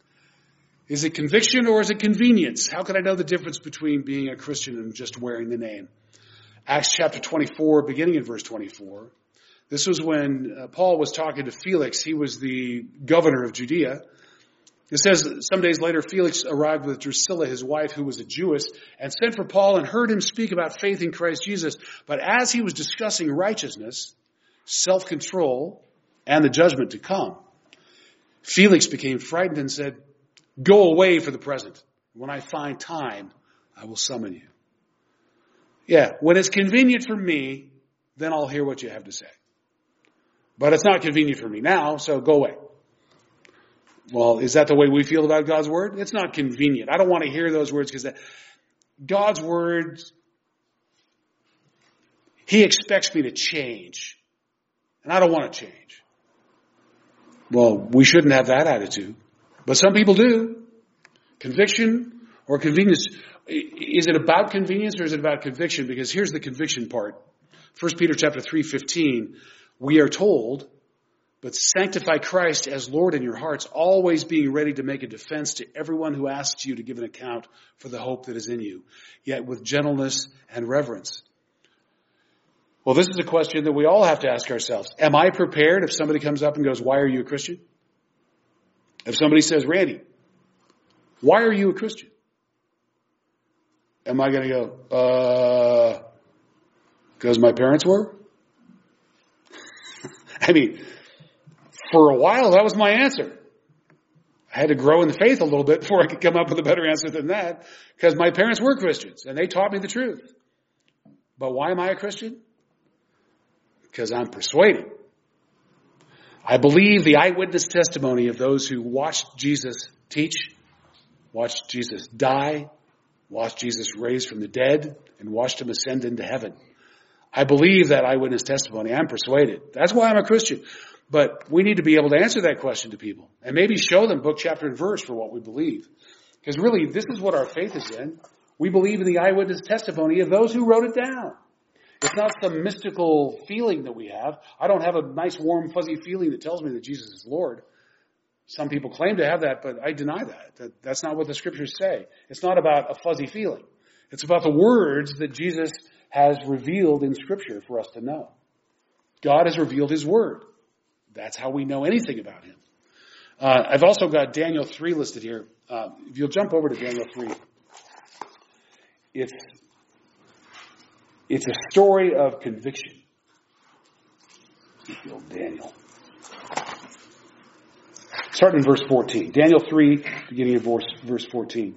Is it conviction or is it convenience? How can I know the difference between being a Christian and just wearing the name? Acts chapter twenty-four, beginning in verse twenty-four. This was when uh, Paul was talking to Felix. He was the governor of Judea. It says, some days later, Felix arrived with Drusilla, his wife, who was a Jewess, and sent for Paul and heard him speak about faith in Christ Jesus. But as he was discussing righteousness, self-control, and the judgment to come, Felix became frightened and said, "Go away for the present. When I find time, I will summon you." Yeah, when it's convenient for me, then I'll hear what you have to say. But it's not convenient for me now, so go away. Well, is that the way we feel about God's word? It's not convenient. I don't want to hear those words because God's words, he expects me to change. And I don't want to change. Well, we shouldn't have that attitude. But some people do. Conviction or convenience. Is it about convenience or is it about conviction? Because here's the conviction part. First Peter chapter three fifteen. We are told, but sanctify Christ as Lord in your hearts, always being ready to make a defense to everyone who asks you to give an account for the hope that is in you, yet with gentleness and reverence. Well, this is a question that we all have to ask ourselves. Am I prepared if somebody comes up and goes, "Why are you a Christian?" If somebody says, "Randy, why are you a Christian?" Am I going to go, uh, because my parents were? I mean, for a while, that was my answer. I had to grow in the faith a little bit before I could come up with a better answer than that, because my parents were Christians, and they taught me the truth. But why am I a Christian? Because I'm persuaded. I believe the eyewitness testimony of those who watched Jesus teach, watched Jesus die, watched Jesus raise from the dead, and watched him ascend into heaven. I believe that eyewitness testimony. I'm persuaded. That's why I'm a Christian. But we need to be able to answer that question to people and maybe show them book, chapter, and verse for what we believe. Because really, this is what our faith is in. We believe in the eyewitness testimony of those who wrote it down. It's not some mystical feeling that we have. I don't have a nice, warm, fuzzy feeling that tells me that Jesus is Lord. Some people claim to have that, but I deny that. that. That's not what the scriptures say. It's not about a fuzzy feeling. It's about the words that Jesus has revealed in Scripture for us to know. God has revealed his word. That's how we know anything about him. Uh, I've also got Daniel three listed here. Uh, if you'll jump over to Daniel three. It's, it's a story of conviction. Daniel. Starting in verse fourteen. Daniel three, beginning of verse, verse fourteen.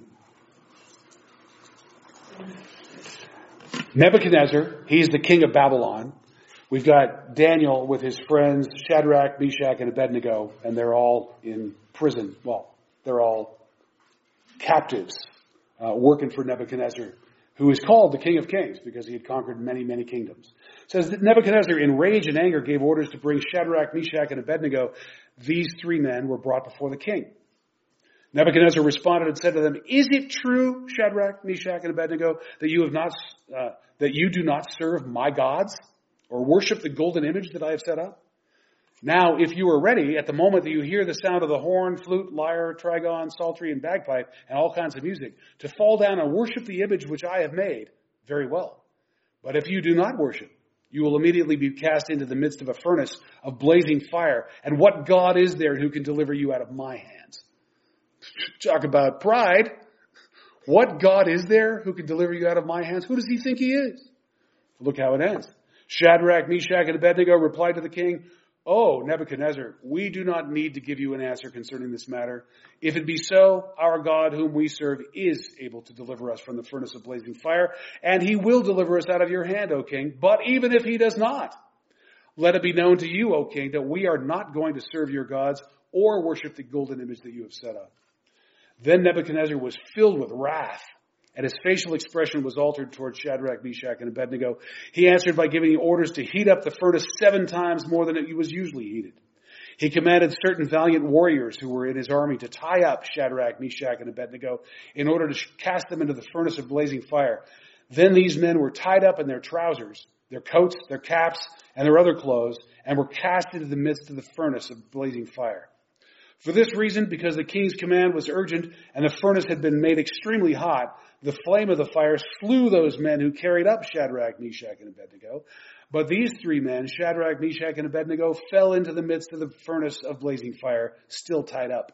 Nebuchadnezzar, he's the king of Babylon. We've got Daniel with his friends Shadrach, Meshach, and Abednego, and they're all in prison. Well, they're all captives uh, working for Nebuchadnezzar, who is called the King of Kings because he had conquered many, many kingdoms. It says that Nebuchadnezzar, in rage and anger, gave orders to bring Shadrach, Meshach, and Abednego. These three men were brought before the king. Nebuchadnezzar responded and said to them, "Is it true, Shadrach, Meshach, and Abednego, that you have not, uh, that you do not serve my gods or worship the golden image that I have set up? Now, if you are ready, at the moment that you hear the sound of the horn, flute, lyre, trigon, psaltery, and bagpipe, and all kinds of music, to fall down and worship the image which I have made, very well. But if you do not worship, you will immediately be cast into the midst of a furnace of blazing fire. And what God is there who can deliver you out of my hands?" Talk about pride. What God is there who can deliver you out of my hands? Who does he think he is? Look how it ends. Shadrach, Meshach, and Abednego replied to the king, "Oh, Nebuchadnezzar, we do not need to give you an answer concerning this matter. If it be so, our God whom we serve is able to deliver us from the furnace of blazing fire, and he will deliver us out of your hand, O king. But even if he does not, let it be known to you, O king, that we are not going to serve your gods or worship the golden image that you have set up." Then Nebuchadnezzar was filled with wrath, and his facial expression was altered towards Shadrach, Meshach, and Abednego. He answered by giving orders to heat up the furnace seven times more than it was usually heated. He commanded certain valiant warriors who were in his army to tie up Shadrach, Meshach, and Abednego in order to cast them into the furnace of blazing fire. Then these men were tied up in their trousers, their coats, their caps, and their other clothes, and were cast into the midst of the furnace of blazing fire. For this reason, because the king's command was urgent and the furnace had been made extremely hot, the flame of the fire slew those men who carried up Shadrach, Meshach, and Abednego. But these three men, Shadrach, Meshach, and Abednego, fell into the midst of the furnace of blazing fire, still tied up.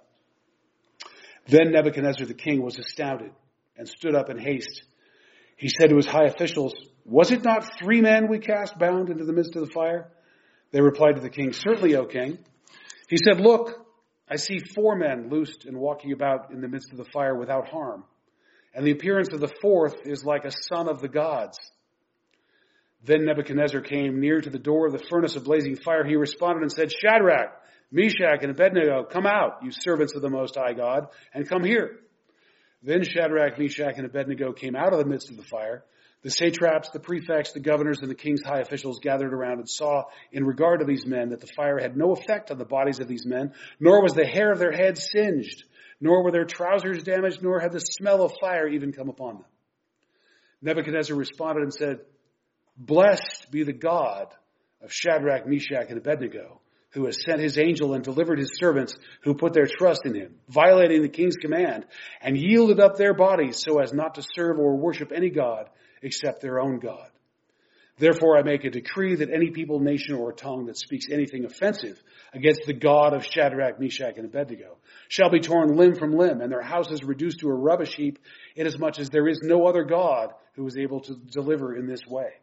Then Nebuchadnezzar the king was astounded and stood up in haste. He said to his high officials, "Was it not three men we cast bound into the midst of the fire?" They replied to the king, "Certainly, O king." He said, "Look, I see four men loosed and walking about in the midst of the fire without harm. And the appearance of the fourth is like a son of the gods." Then Nebuchadnezzar came near to the door of the furnace of blazing fire. He responded and said, "Shadrach, Meshach, and Abednego, come out, you servants of the Most High God, and come here." Then Shadrach, Meshach, and Abednego came out of the midst of the fire. The satraps, the prefects, the governors, and the king's high officials gathered around and saw in regard to these men that the fire had no effect on the bodies of these men, nor was the hair of their heads singed, nor were their trousers damaged, nor had the smell of fire even come upon them. Nebuchadnezzar responded and said, "Blessed be the God of Shadrach, Meshach, and Abednego, who has sent his angel and delivered his servants who put their trust in him, violating the king's command, and yielded up their bodies so as not to serve or worship any god except their own God. Therefore I make a decree that any people, nation, or tongue that speaks anything offensive against the God of Shadrach, Meshach, and Abednego shall be torn limb from limb, and their houses reduced to a rubbish heap, inasmuch as there is no other God who is able to deliver in this way."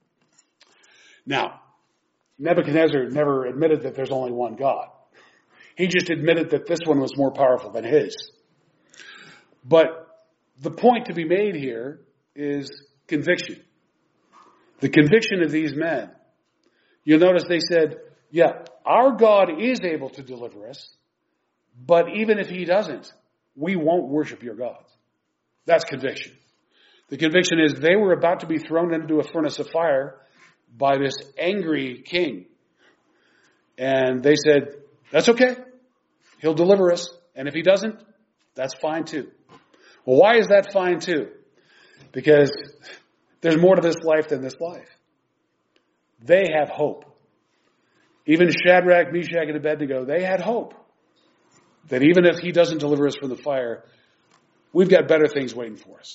Now, Nebuchadnezzar never admitted that there's only one God. He just admitted that this one was more powerful than his. But the point to be made here is conviction. The conviction of these men. You'll notice they said, yeah, our God is able to deliver us, but even if he doesn't, we won't worship your gods. That's conviction. The conviction is they were about to be thrown into a furnace of fire by this angry king. And they said, that's okay. He'll deliver us. And if he doesn't, that's fine too. Well, why is that fine too? Because there's more to this life than this life. They have hope. Even Shadrach, Meshach, and Abednego, they had hope that even if he doesn't deliver us from the fire, we've got better things waiting for us.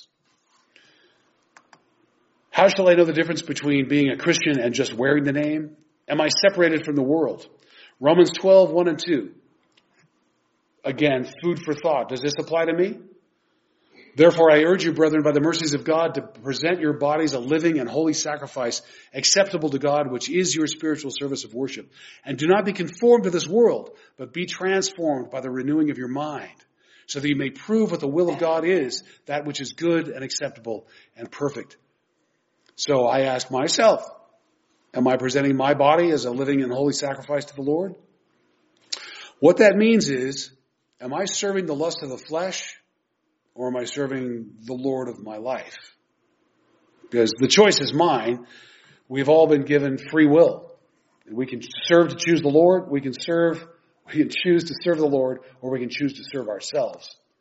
How shall I know the difference between being a Christian and just wearing the name? Am I separated from the world? Romans twelve, one and two. Again, food for thought. Does this apply to me? Therefore, I urge you, brethren, by the mercies of God, to present your bodies a living and holy sacrifice, acceptable to God, which is your spiritual service of worship. And do not be conformed to this world, but be transformed by the renewing of your mind, so that you may prove what the will of God is, that which is good and acceptable and perfect. So I ask myself, am I presenting my body as a living and holy sacrifice to the Lord? What that means is, am I serving the lust of the flesh, or am I serving the Lord of my life? Because the choice is mine. We've all been given free will. We can serve to choose the Lord. We can serve, we can choose to serve the Lord, or we can choose to serve ourselves.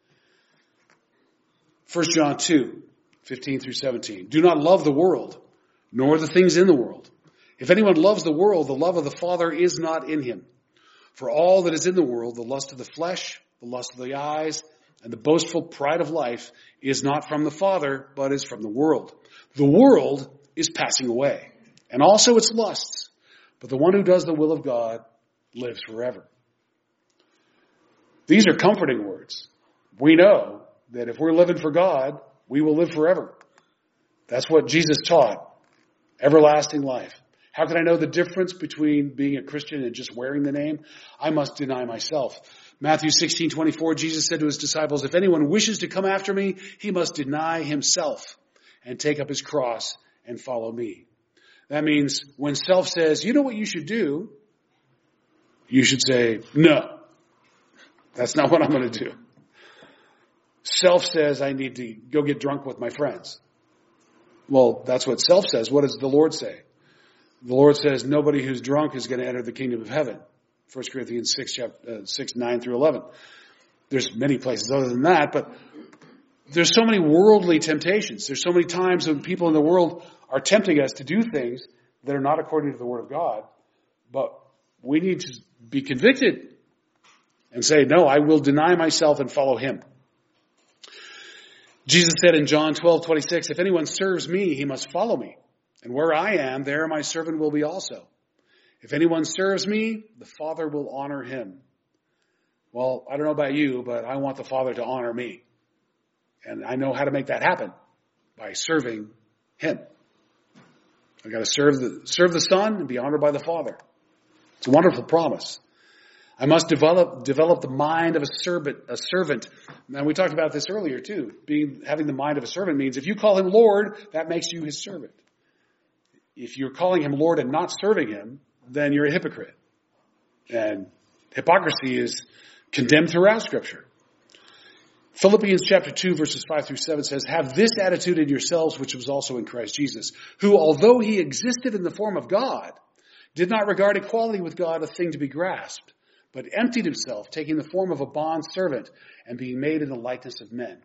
First John two, fifteen through seventeen. Do not love the world, nor the things in the world. If anyone loves the world, the love of the Father is not in him. For all that is in the world, the lust of the flesh, the lust of the eyes, and the boastful pride of life is not from the Father, but is from the world. The world is passing away, and also its lusts. But the one who does the will of God lives forever. These are comforting words. We know that if we're living for God, we will live forever. That's what Jesus taught. Everlasting life. How can I know the difference between being a Christian and just wearing the name? I must deny myself. Matthew sixteen twenty-four, Jesus said to his disciples, if anyone wishes to come after me, he must deny himself and take up his cross and follow me. That means when self says, you know what you should do, you should say, no, that's not what I'm going to do. Self says I need to go get drunk with my friends. Well, that's what self says. What does the Lord say? The Lord says nobody who's drunk is going to enter the kingdom of heaven. First Corinthians six, chapter, uh, six, nine through eleven. There's many places other than that, but there's so many worldly temptations. There's so many times when people in the world are tempting us to do things that are not according to the Word of God. But we need to be convicted and say, no, I will deny myself and follow Him. Jesus said in John twelve twenty-six, if anyone serves me, he must follow me. And where I am, there my servant will be also. If anyone serves me, the Father will honor him. Well, I don't know about you, but I want the Father to honor me. And I know how to make that happen by serving Him. I've got to serve the, serve the Son and be honored by the Father. It's a wonderful promise. I must develop, develop the mind of a servant, a servant. And we talked about this earlier too. Being, having the mind of a servant means if you call Him Lord, that makes you His servant. If you're calling Him Lord and not serving Him, then you're a hypocrite. And hypocrisy is condemned throughout Scripture. Philippians chapter two verses five through seven says, have this attitude in yourselves which was also in Christ Jesus, who although He existed in the form of God, did not regard equality with God a thing to be grasped, but emptied Himself, taking the form of a bond servant and being made in the likeness of men.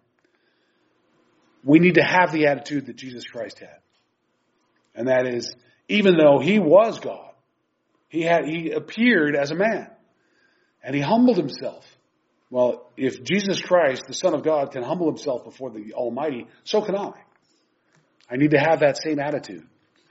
We need to have the attitude that Jesus Christ had. And that is, even though He was God, He had, He appeared as a man. And He humbled Himself. Well, if Jesus Christ, the Son of God, can humble Himself before the Almighty, so can I. I need to have that same attitude.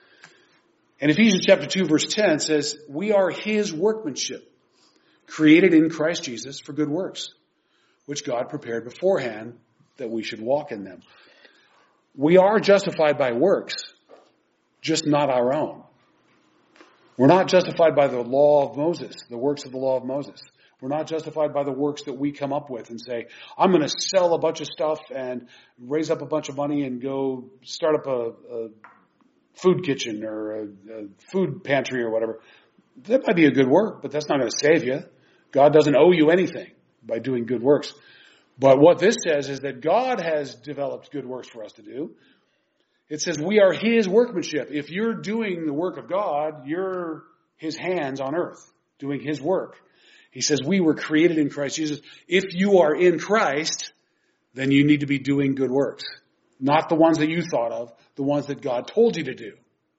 And Ephesians chapter two verse ten says, we are His workmanship, created in Christ Jesus for good works, which God prepared beforehand that we should walk in them. We are justified by works, just not our own. We're not justified by the law of Moses, the works of the law of Moses. We're not justified by the works that we come up with and say, I'm going to sell a bunch of stuff and raise up a bunch of money and go start up a, a food kitchen or a, a food pantry or whatever. That might be a good work, but that's not going to save you. God doesn't owe you anything by doing good works. But what this says is that God has developed good works for us to do. It says we are His workmanship. If you're doing the work of God, you're His hands on earth doing His work. He says we were created in Christ Jesus. If you are in Christ, then you need to be doing good works. Not the ones that you thought of, the ones that God told you to do.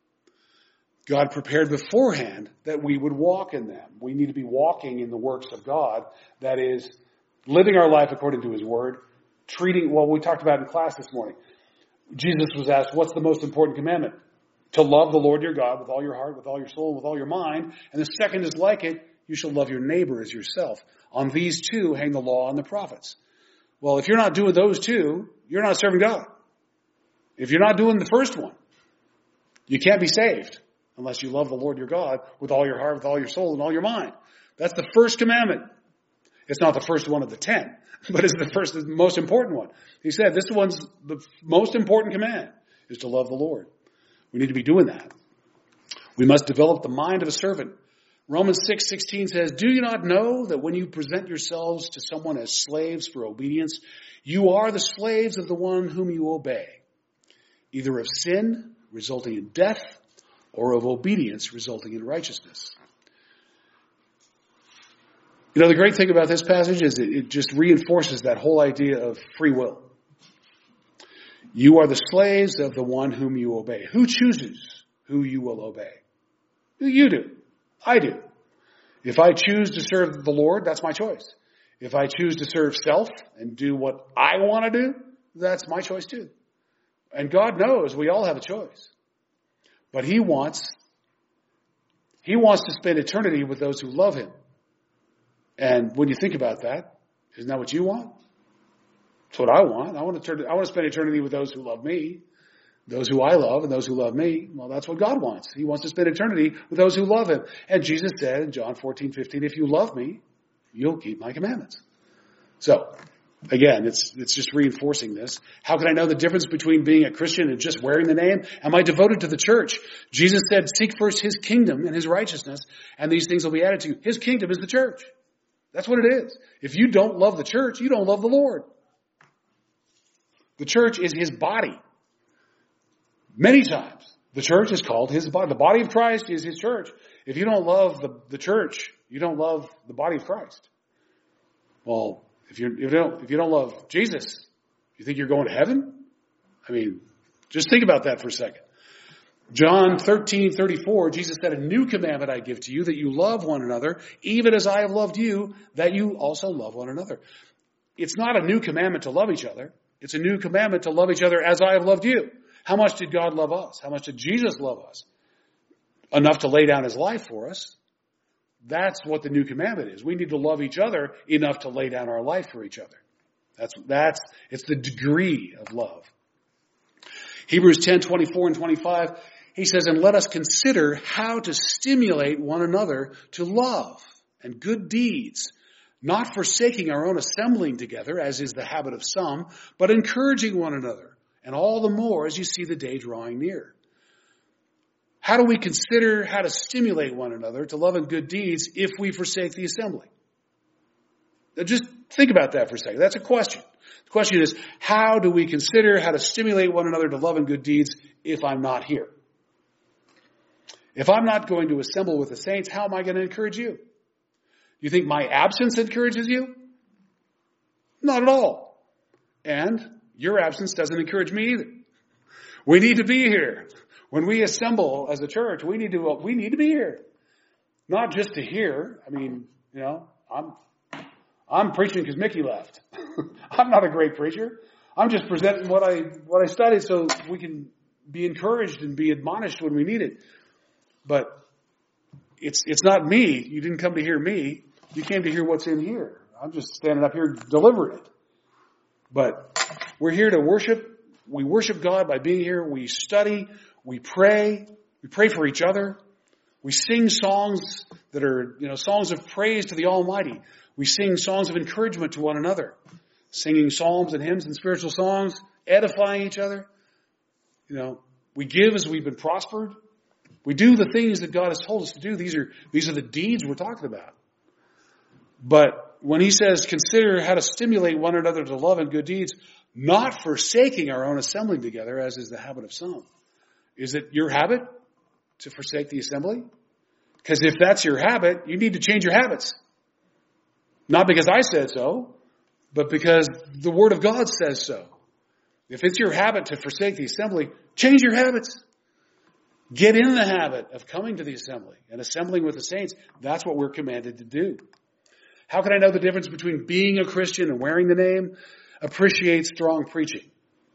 God prepared beforehand that we would walk in them. We need to be walking in the works of God. That is, living our life according to His Word, treating, well, we talked about in class this morning. Jesus was asked, what's the most important commandment? To love the Lord your God with all your heart, with all your soul, with all your mind. And the second is like it, you shall love your neighbor as yourself. On these two hang the law and the prophets. Well, if you're not doing those two, you're not serving God. If you're not doing the first one, you can't be saved unless you love the Lord your God with all your heart, with all your soul, and all your mind. That's the first commandment. It's not the first one of the ten, but it's the first, the most important one. He said this one's the most important command is to love the Lord. We need to be doing that. We must develop the mind of a servant. Romans six sixteen says, do you not know that when you present yourselves to someone as slaves for obedience, you are the slaves of the one whom you obey, either of sin resulting in death or of obedience resulting in righteousness. You know, the great thing about this passage is it, it just reinforces that whole idea of free will. You are the slaves of the one whom you obey. Who chooses who you will obey? You do. I do. If I choose to serve the Lord, that's my choice. If I choose to serve self and do what I want to do, that's my choice too. And God knows we all have a choice. But He wants, He wants to spend eternity with those who love Him. And when you think about that, isn't that what you want? That's what I want. I want to turn, I want to spend eternity with those who love me, those who I love and those who love me. Well, that's what God wants. He wants to spend eternity with those who love Him. And Jesus said in John fourteen fifteen, if you love me, you'll keep my commandments. So, again, it's, it's just reinforcing this. How can I know the difference between being a Christian and just wearing the name? Am I devoted to the church? Jesus said, seek first His kingdom and His righteousness, and these things will be added to you. His kingdom is the church. That's what it is. If you don't love the church, you don't love the Lord. The church is His body. Many times, the church is called His body. The body of Christ is His church. If you don't love the, the church, you don't love the body of Christ. Well, if you, if you don't, if you don't love Jesus, you think you're going to heaven? I mean, just think about that for a second. John thirteen thirty-four, Jesus said, a new commandment I give to you, that you love one another, even as I have loved you, that you also love one another. It's not a new commandment to love each other. It's a new commandment to love each other as I have loved you. How much did God love us? How much did Jesus love us? Enough to lay down His life for us. That's what the new commandment is. We need to love each other enough to lay down our life for each other. That's, that's, it's the degree of love. Hebrews ten twenty-four and twenty-five, he says, and let us consider how to stimulate one another to love and good deeds, not forsaking our own assembling together, as is the habit of some, but encouraging one another, and all the more as you see the day drawing near. How do we consider how to stimulate one another to love and good deeds if we forsake the assembly? Now just think about that for a second. That's a question. The question is, how do we consider how to stimulate one another to love and good deeds if I'm not here? If I'm not going to assemble with the saints, how am I going to encourage you? You think my absence encourages you? Not at all. And your absence doesn't encourage me either. We need to be here. When we assemble as a church, we need to, we need to be here. Not just to hear. I mean, you know, I'm, I'm preaching because Mickey left. I'm not a great preacher. I'm just presenting what I, what I studied so we can be encouraged and be admonished when we need it. But it's, it's not me. You didn't come to hear me. You came to hear what's in here. I'm just standing up here delivering it. But we're here to worship. We worship God by being here. We study. We pray. We pray for each other. We sing songs that are, you know, songs of praise to the Almighty. We sing songs of encouragement to one another. Singing psalms and hymns and spiritual songs, edifying each other. You know, we give as we've been prospered. We do the things that God has told us to do. These are, these are the deeds we're talking about. But when he says, consider how to stimulate one another to love and good deeds, not forsaking our own assembling together, as is the habit of some. Is it your habit to forsake the assembly? Because if that's your habit, you need to change your habits. Not because I said so, but because the Word of God says so. If it's your habit to forsake the assembly, change your habits. Get in the habit of coming to the assembly and assembling with the saints. That's what we're commanded to do. How can I know the difference between being a Christian and wearing the name? Appreciate strong preaching.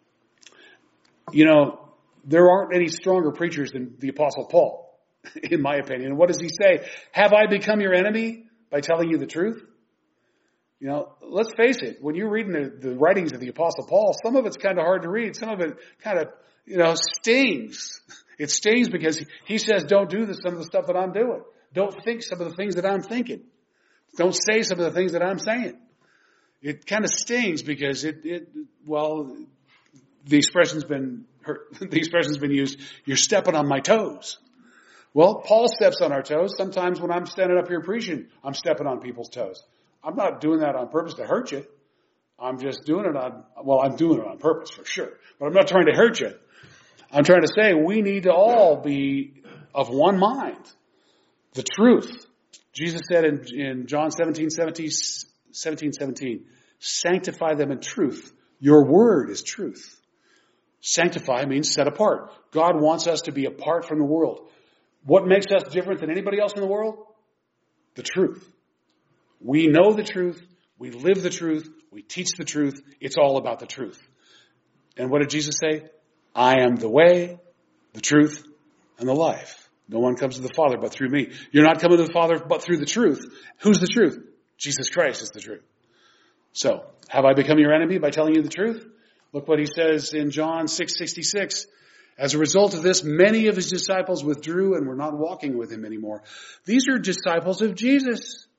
You know, there aren't any stronger preachers than the Apostle Paul, in my opinion. And what does he say? Have I become your enemy by telling you the truth? You know, let's face it. When you're reading the, the writings of the Apostle Paul, some of it's kind of hard to read. Some of it kind of, you know, stings. It stings because he says, don't do this, some of the stuff that I'm doing. Don't think some of the things that I'm thinking. Don't say some of the things that I'm saying. It kind of stings because it, it well, the expression's been, the expression's been used, you're stepping on my toes. Well, Paul steps on our toes. Sometimes when I'm standing up here preaching, I'm stepping on people's toes. I'm not doing that on purpose to hurt you. I'm just doing it on, well, I'm doing it on purpose for sure, but I'm not trying to hurt you. I'm trying to say we need to all be of one mind. The truth. Jesus said in, in John seventeen, seventeen, seventeen, seventeen, sanctify them in truth. Your word is truth. Sanctify means set apart. God wants us to be apart from the world. What makes us different than anybody else in the world? The truth. We know the truth. We live the truth. We teach the truth. It's all about the truth. And what did Jesus say? I am the way, the truth, and the life. No one comes to the Father but through me. You're not coming to the Father but through the truth. Who's the truth? Jesus Christ is the truth. So, have I become your enemy by telling you the truth? Look what he says in John six sixty-six. As a result of this, many of his disciples withdrew and were not walking with him anymore. These are disciples of Jesus.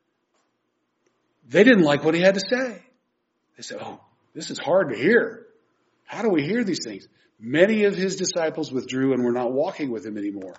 They didn't like what he had to say. They said, oh, this is hard to hear. How do we hear these things? Many of his disciples withdrew and were not walking with him anymore.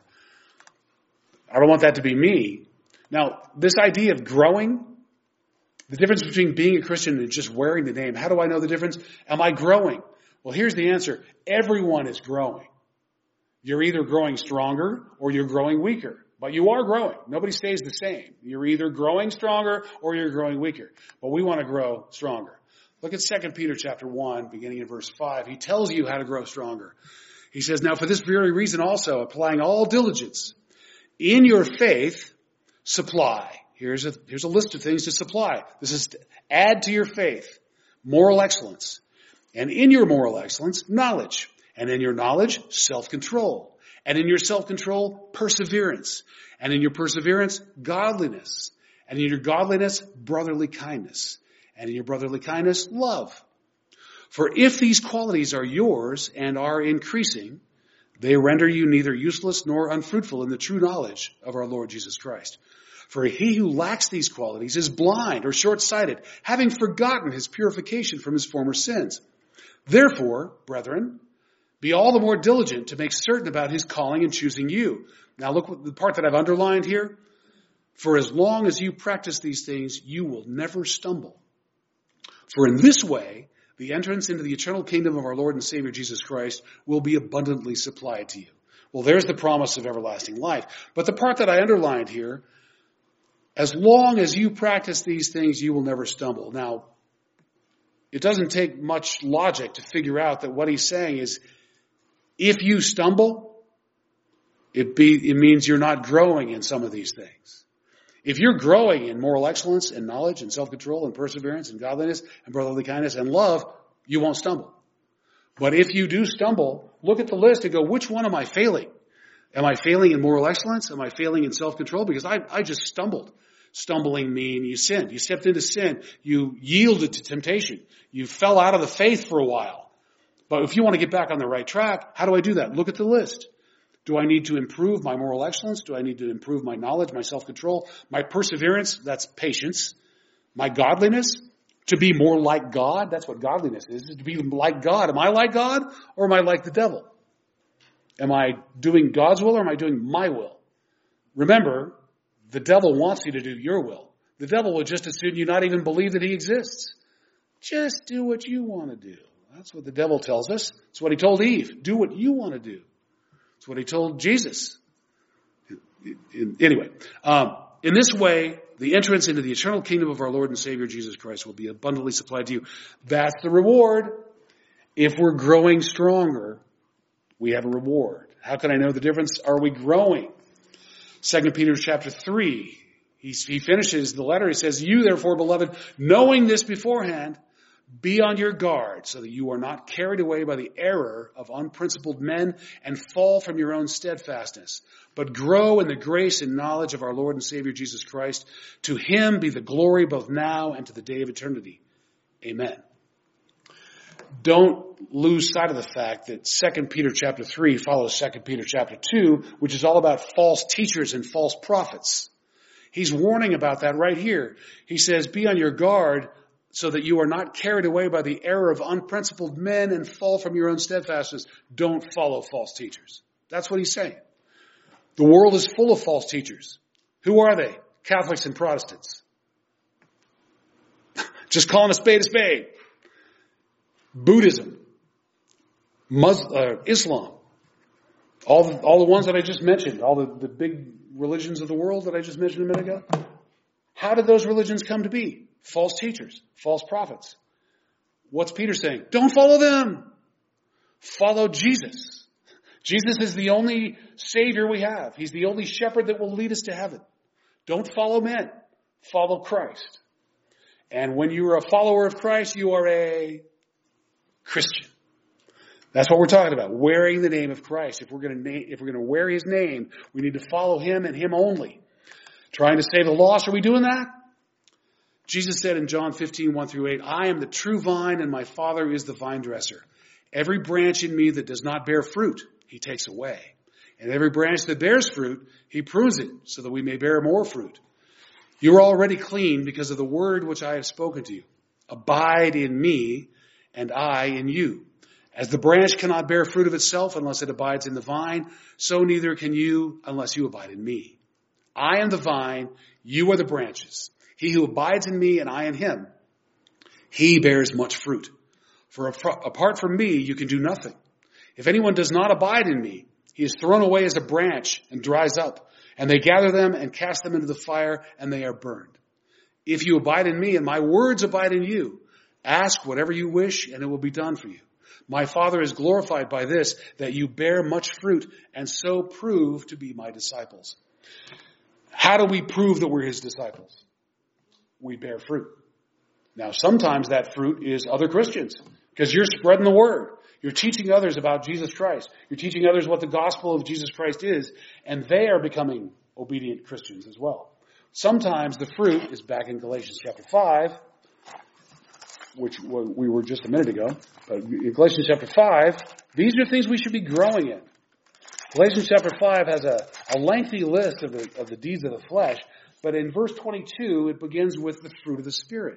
I don't want that to be me. Now, this idea of growing, the difference between being a Christian and just wearing the name, how do I know the difference? Am I growing? Well, here's the answer. Everyone is growing. You're either growing stronger or you're growing weaker. But you are growing. Nobody stays the same. You're either growing stronger or you're growing weaker. But we want to grow stronger. Look at Second Peter chapter one, beginning in verse five. He tells you how to grow stronger. He says, now for this very reason also, applying all diligence, in your faith, supply. Here's a, here's a list of things to supply. This is to add to your faith, moral excellence. And in your moral excellence, knowledge. And in your knowledge, self-control. And in your self-control, perseverance. And in your perseverance, godliness. And in your godliness, brotherly kindness. And in your brotherly kindness, love. For if these qualities are yours and are increasing, they render you neither useless nor unfruitful in the true knowledge of our Lord Jesus Christ. For he who lacks these qualities is blind or short-sighted, having forgotten his purification from his former sins. Therefore, brethren, be all the more diligent to make certain about his calling and choosing you. Now look at the part that I've underlined here. For as long as you practice these things, you will never stumble. For in this way, the entrance into the eternal kingdom of our Lord and Savior Jesus Christ will be abundantly supplied to you. Well, there's the promise of everlasting life. But the part that I underlined here, as long as you practice these things, you will never stumble. Now, it doesn't take much logic to figure out that what he's saying is, if you stumble, it, be, it means you're not growing in some of these things. If you're growing in moral excellence and knowledge and self-control and perseverance and godliness and brotherly kindness and love, you won't stumble. But if you do stumble, look at the list and go, which one am I failing? Am I failing in moral excellence? Am I failing in self-control? Because I, I just stumbled. Stumbling mean you sinned. You stepped into sin. You yielded to temptation. You fell out of the faith for a while. But if you want to get back on the right track, how do I do that? Look at the list. Do I need to improve my moral excellence? Do I need to improve my knowledge, my self-control, my perseverance? That's patience. My godliness? To be more like God? That's what godliness is, is to be like God. Am I like God or am I like the devil? Am I doing God's will or am I doing my will? Remember, the devil wants you to do your will. The devil will just as soon you not even believe that he exists. Just do what you want to do. That's what the devil tells us. It's what he told Eve. Do what you want to do. It's what he told Jesus. Anyway, um, in this way, the entrance into the eternal kingdom of our Lord and Savior Jesus Christ will be abundantly supplied to you. That's the reward. If we're growing stronger, we have a reward. How can I know the difference? Are we growing? Second Peter chapter three, he, he finishes the letter. He says, you therefore, beloved, knowing this beforehand, be on your guard so that you are not carried away by the error of unprincipled men and fall from your own steadfastness, but grow in the grace and knowledge of our Lord and Savior Jesus Christ. To him be the glory both now and to the day of eternity. Amen. Don't lose sight of the fact that Second Peter chapter three follows Second Peter chapter two, which is all about false teachers and false prophets. He's warning about that right here. He says, be on your guard so that you are not carried away by the error of unprincipled men and fall from your own steadfastness. Don't follow false teachers. That's what he's saying. The world is full of false teachers. Who are they? Catholics and Protestants. Just calling a spade a spade. Buddhism, Muslim, uh, Islam, all the, all the ones that I just mentioned, all the, the big religions of the world that I just mentioned a minute ago. How did those religions come to be? False teachers, false prophets. What's Peter saying? Don't follow them. Follow Jesus. Jesus is the only Savior we have. He's the only shepherd that will lead us to heaven. Don't follow men. Follow Christ. And when you are a follower of Christ, you are a Christian. That's what we're talking about. Wearing the name of Christ. If we're going to na- if we're going to wear His name, we need to follow Him and Him only. Trying to save the lost. Are we doing that? Jesus said in John fifteen, one through eight, I am the true vine and my Father is the vine dresser. Every branch in me that does not bear fruit, He takes away. And every branch that bears fruit, He prunes it so that we may bear more fruit. You are already clean because of the word which I have spoken to you. Abide in me and I in you. As the branch cannot bear fruit of itself unless it abides in the vine, so neither can you unless you abide in me. I am the vine, you are the branches. He who abides in me and I in him, he bears much fruit. For apart from me, you can do nothing. If anyone does not abide in me, he is thrown away as a branch and dries up. And they gather them and cast them into the fire, and they are burned. If you abide in me and my words abide in you, ask whatever you wish and it will be done for you. My Father is glorified by this, that you bear much fruit and so prove to be my disciples. How do we prove that we're His disciples? We bear fruit. Now, sometimes that fruit is other Christians, because you're spreading the word. You're teaching others about Jesus Christ. You're teaching others what the gospel of Jesus Christ is, and they are becoming obedient Christians as well. Sometimes the fruit is back in Galatians chapter five, which we were just a minute ago. But in Galatians chapter five, these are things we should be growing in. Galatians chapter five has a, a lengthy list of the, of the deeds of the flesh, but in verse twenty-two, it begins with the fruit of the Spirit.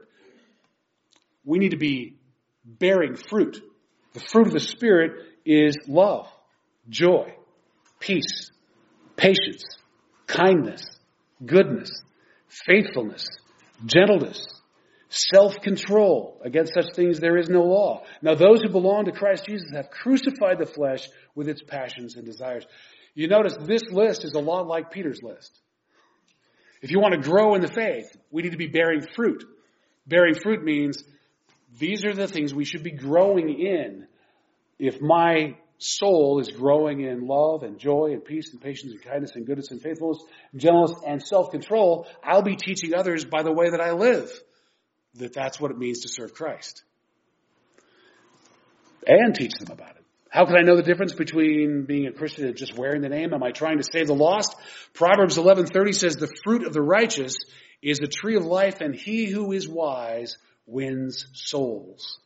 We need to be bearing fruit. The fruit of the Spirit is love, joy, peace, patience, kindness, goodness, faithfulness, gentleness, self-control. Against such things there is no law. Now those who belong to Christ Jesus have crucified the flesh with its passions and desires. You notice this list is a lot like Peter's list. If you want to grow in the faith, we need to be bearing fruit. Bearing fruit means these are the things we should be growing in. If my soul is growing in love and joy and peace and patience and kindness and goodness and faithfulness, gentleness and self-control, I'll be teaching others by the way that I live that that's what it means to serve Christ. And teach them about it. How can I know the difference between being a Christian and just wearing the name? Am I trying to save the lost? Proverbs eleven thirty says, the fruit of the righteous is the tree of life, and he who is wise wins souls.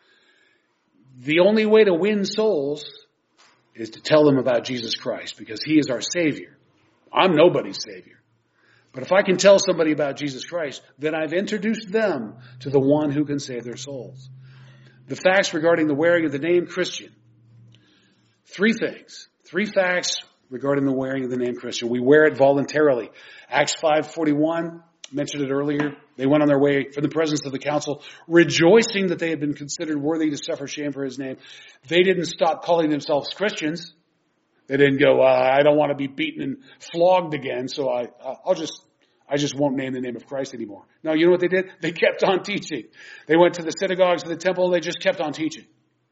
The only way to win souls is to tell them about Jesus Christ, because He is our Savior. I'm nobody's Savior. But if I can tell somebody about Jesus Christ, then I've introduced them to the one who can save their souls. The facts regarding the wearing of the name Christian. Three things. Three facts regarding the wearing of the name Christian. We wear it voluntarily. Acts five forty-one, mentioned it earlier. They went on their way from the presence of the council, rejoicing that they had been considered worthy to suffer shame for His name. They didn't stop calling themselves Christians. They didn't go, uh, I don't want to be beaten and flogged again, so I, I'll just, I just won't name the name of Christ anymore. No, you know what they did? They kept on teaching. They went to the synagogues, to the temple, and they just kept on teaching.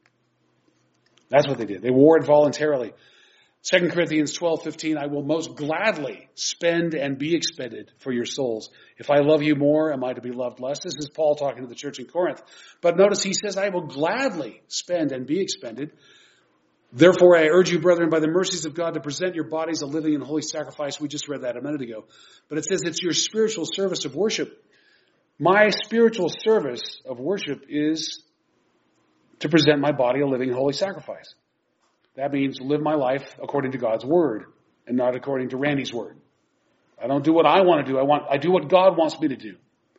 That's what they did. They wore it voluntarily. Second Corinthians twelve fifteen, I will most gladly spend and be expended for your souls. If I love you more, am I to be loved less? This is Paul talking to the church in Corinth. But notice he says, I will gladly spend and be expended. Therefore, I urge you, brethren, by the mercies of God, to present your bodies a living and holy sacrifice. We just read that a minute ago. But it says it's your spiritual service of worship. My spiritual service of worship is to present my body a living and holy sacrifice. That means live my life according to God's word and not according to Randy's word. I don't do what I want to do. I want, I do what God wants me to do.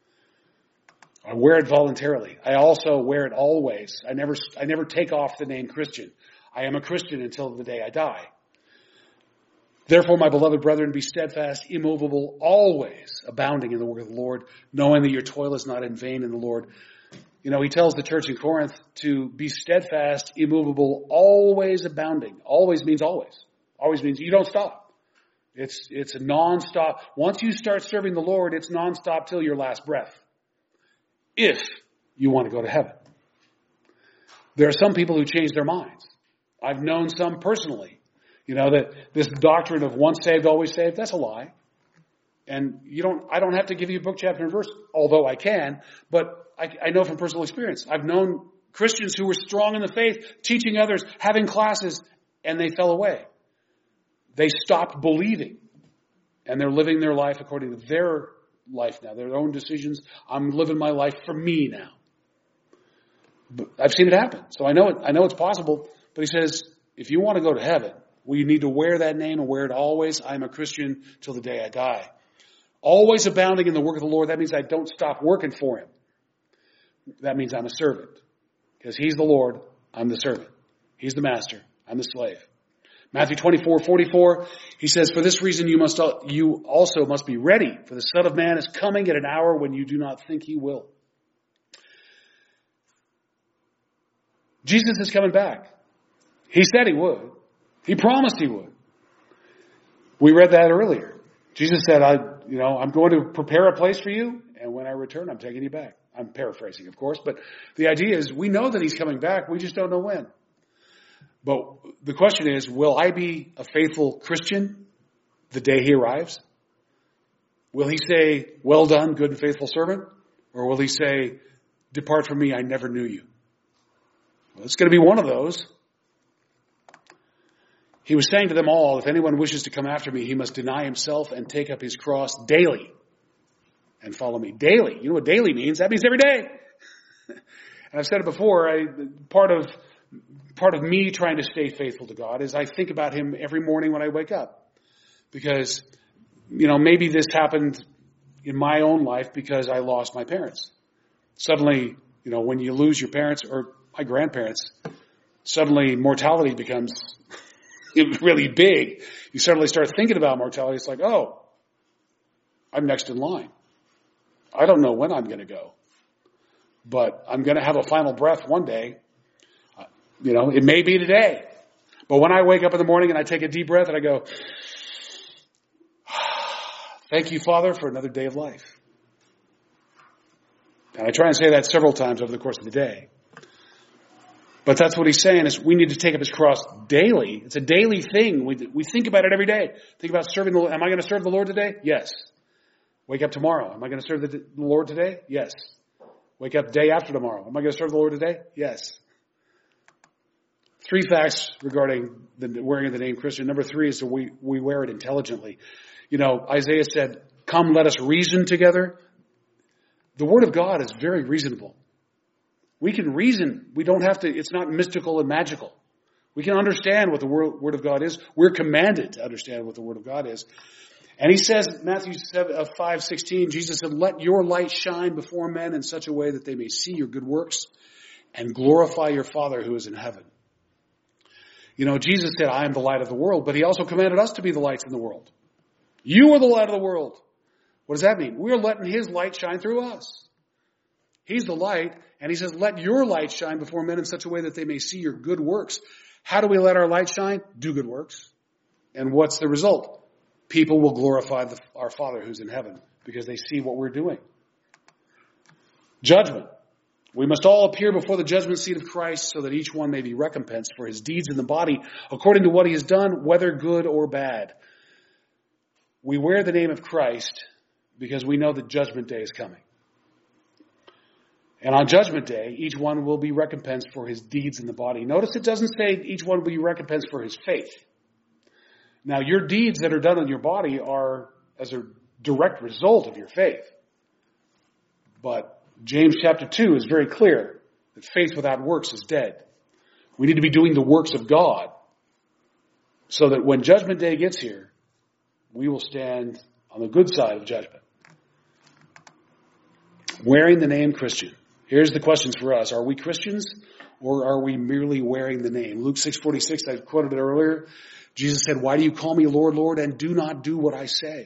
I wear it voluntarily. I also wear it always. I never, I never take off the name Christian. I am a Christian until the day I die. Therefore, my beloved brethren, be steadfast, immovable, always abounding in the work of the Lord, knowing that your toil is not in vain in the Lord. You know, he tells the church in Corinth to be steadfast, immovable, always abounding. Always means always. Always means you don't stop. It's, it's a non-stop. Once you start serving the Lord, it's non-stop till your last breath. If you want to go to heaven. There are some people who change their minds. I've known some personally. You know, that this doctrine of once saved, always saved, that's a lie. And you don't, I don't have to give you a book, chapter, and verse, although I can, but I, I know from personal experience. I've known Christians who were strong in the faith, teaching others, having classes, and they fell away. They stopped believing. And they're living their life according to their life now, their own decisions. I'm living my life for me now. But I've seen it happen. So I know it, I know it's possible. But he says, if you want to go to heaven, well, you need to wear that name and wear it always. I'm a Christian till the day I die. Always abounding in the work of the Lord. That means I don't stop working for him. That means I'm a servant. Because he's the Lord, I'm the servant. He's the master, I'm the slave. Matthew twenty-four forty-four, he says, for this reason you must, you also must be ready, for the Son of Man is coming at an hour when you do not think he will. Jesus is coming back. He said he would. He promised he would. We read that earlier. Jesus said, I, you know, I'm going to prepare a place for you, and when I return, I'm taking you back. I'm paraphrasing, of course, but the idea is we know that he's coming back. We just don't know when. But the question is, will I be a faithful Christian the day he arrives? Will he say, well done, good and faithful servant? Or will he say, depart from me, I never knew you? Well, it's going to be one of those. He was saying to them all, if anyone wishes to come after me, he must deny himself and take up his cross daily and follow me. Daily. You know what daily means? That means every day. And I've said it before, I, part of part of me trying to stay faithful to God is I think about him every morning when I wake up. Because, you know, maybe this happened in my own life because I lost my parents. Suddenly, you know, when you lose your parents or my grandparents, suddenly mortality becomes really big. You suddenly start thinking about mortality. It's like, oh, I'm next in line. I don't know when I'm going to go, but I'm going to have a final breath one day. Uh, you know, it may be today, but when I wake up in the morning and I take a deep breath and I go, thank you, Father, for another day of life. And I try and say that several times over the course of the day. But that's what he's saying is we need to take up his cross daily. It's a daily thing. We, we think about it every day. Think about serving the Lord. Am I going to serve the Lord today? Yes. Wake up tomorrow. Am I going to serve the, the Lord today? Yes. Wake up the day after tomorrow. Am I going to serve the Lord today? Yes. Three facts regarding the wearing of the name Christian. Number three is that we, we wear it intelligently. You know, Isaiah said, come, let us reason together. The Word of God is very reasonable. We can reason. We don't have to, it's not mystical and magical. We can understand what the Word of God is. We're commanded to understand what the Word of God is. And he says, Matthew five sixteen, Jesus said, let your light shine before men in such a way that they may see your good works and glorify your Father who is in heaven. You know, Jesus said, I am the light of the world, but he also commanded us to be the lights in the world. You are the light of the world. What does that mean? We're letting his light shine through us. He's the light, and he says, let your light shine before men in such a way that they may see your good works. How do we let our light shine? Do good works. And what's the result? People will glorify the, our Father who's in heaven because they see what we're doing. Judgment. We must all appear before the judgment seat of Christ so that each one may be recompensed for his deeds in the body according to what he has done, whether good or bad. We wear the name of Christ because we know that judgment day is coming. And on judgment day, each one will be recompensed for his deeds in the body. Notice it doesn't say each one will be recompensed for his faith. Now, your deeds that are done on your body are as a direct result of your faith. But James chapter two is very clear that faith without works is dead. We need to be doing the works of God so that when judgment day gets here, we will stand on the good side of judgment. Wearing the name Christian. Here's the questions for us. Are we Christians or are we merely wearing the name? Luke six forty-six, I quoted it earlier. Jesus said, why do you call me Lord, Lord, and do not do what I say?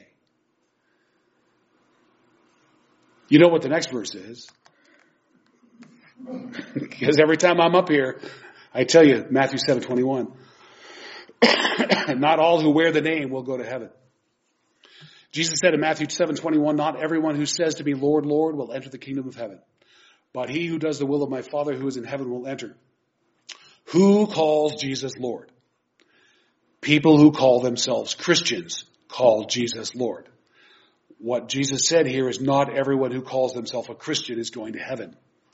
You know what the next verse is. Because every time I'm up here, I tell you, Matthew seven twenty-one. Not all who wear the name will go to heaven. Jesus said in Matthew seven twenty-one, not everyone who says to me, Lord, Lord, will enter the kingdom of heaven. But he who does the will of my Father who is in heaven will enter. Who calls Jesus Lord? People who call themselves Christians call Jesus Lord. What Jesus said here is not everyone who calls themselves a Christian is going to heaven.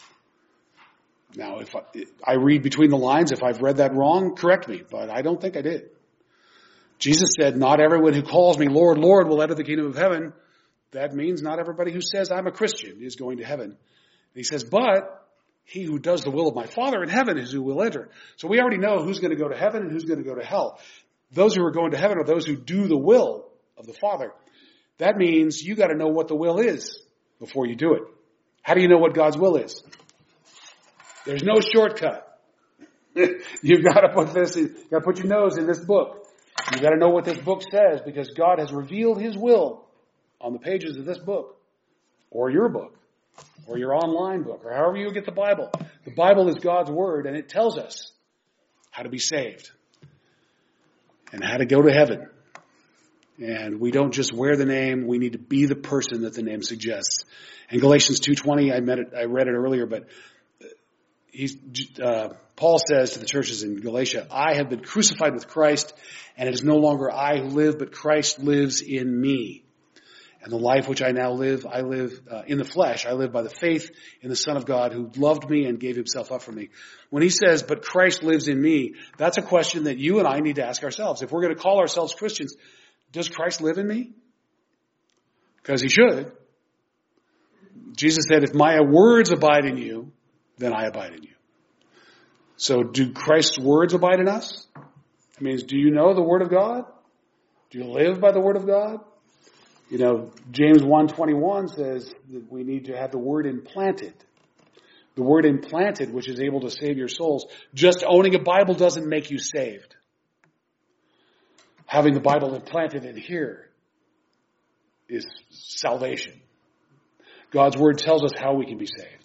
Now, if I, I read between the lines, if I've read that wrong, correct me, but I don't think I did. Jesus said, not everyone who calls me Lord, Lord will enter the kingdom of heaven. That means not everybody who says I'm a Christian is going to heaven. And he says, but he who does the will of my Father in heaven is who will enter. So we already know who's going to go to heaven and who's going to go to hell. Those who are going to heaven are those who do the will of the Father. That means you got to know what the will is before you do it. How do you know what God's will is? There's no shortcut. You've got to put this, you've got to put your nose in this book. You've got to know what this book says because God has revealed his will on the pages of this book or your book or your online book or however you get the Bible. The Bible is God's word and it tells us how to be saved and how to go to heaven. And we don't just wear the name, we need to be the person that the name suggests. In Galatians two twenty, I, met it, I read it earlier, but he's, uh, Paul says to the churches in Galatia, I have been crucified with Christ, and it is no longer I who live, but Christ lives in me. And the life which I now live, I live uh, in the flesh. I live by the faith in the Son of God who loved me and gave himself up for me. When he says, but Christ lives in me, that's a question that you and I need to ask ourselves. If we're going to call ourselves Christians, does Christ live in me? Because he should. Jesus said, if my words abide in you, then I abide in you. So do Christ's words abide in us? That means, do you know the Word of God? Do you live by the Word of God? You know, James one twenty-one says that we need to have the Word implanted. The Word implanted, which is able to save your souls. Just owning a Bible doesn't make you saved. Having the Bible implanted in here is salvation. God's Word tells us how we can be saved.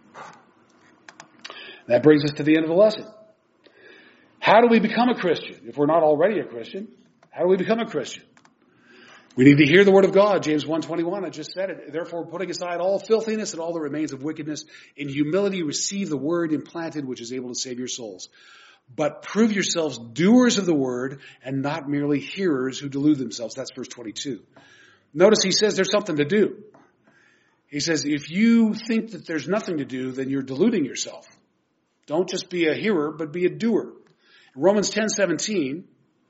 That brings us to the end of the lesson. How do we become a Christian? If we're not already a Christian, how do we become a Christian? We need to hear the word of God. James one twenty-one, I just said it. Therefore, putting aside all filthiness and all that remains of wickedness, in humility receive the word implanted, which is able to save your souls. But prove yourselves doers of the word and not merely hearers who delude themselves. That's verse twenty-two. Notice he says there's something to do. He says if you think that there's nothing to do, then you're deluding yourself. Don't just be a hearer, but be a doer. Romans ten seventeen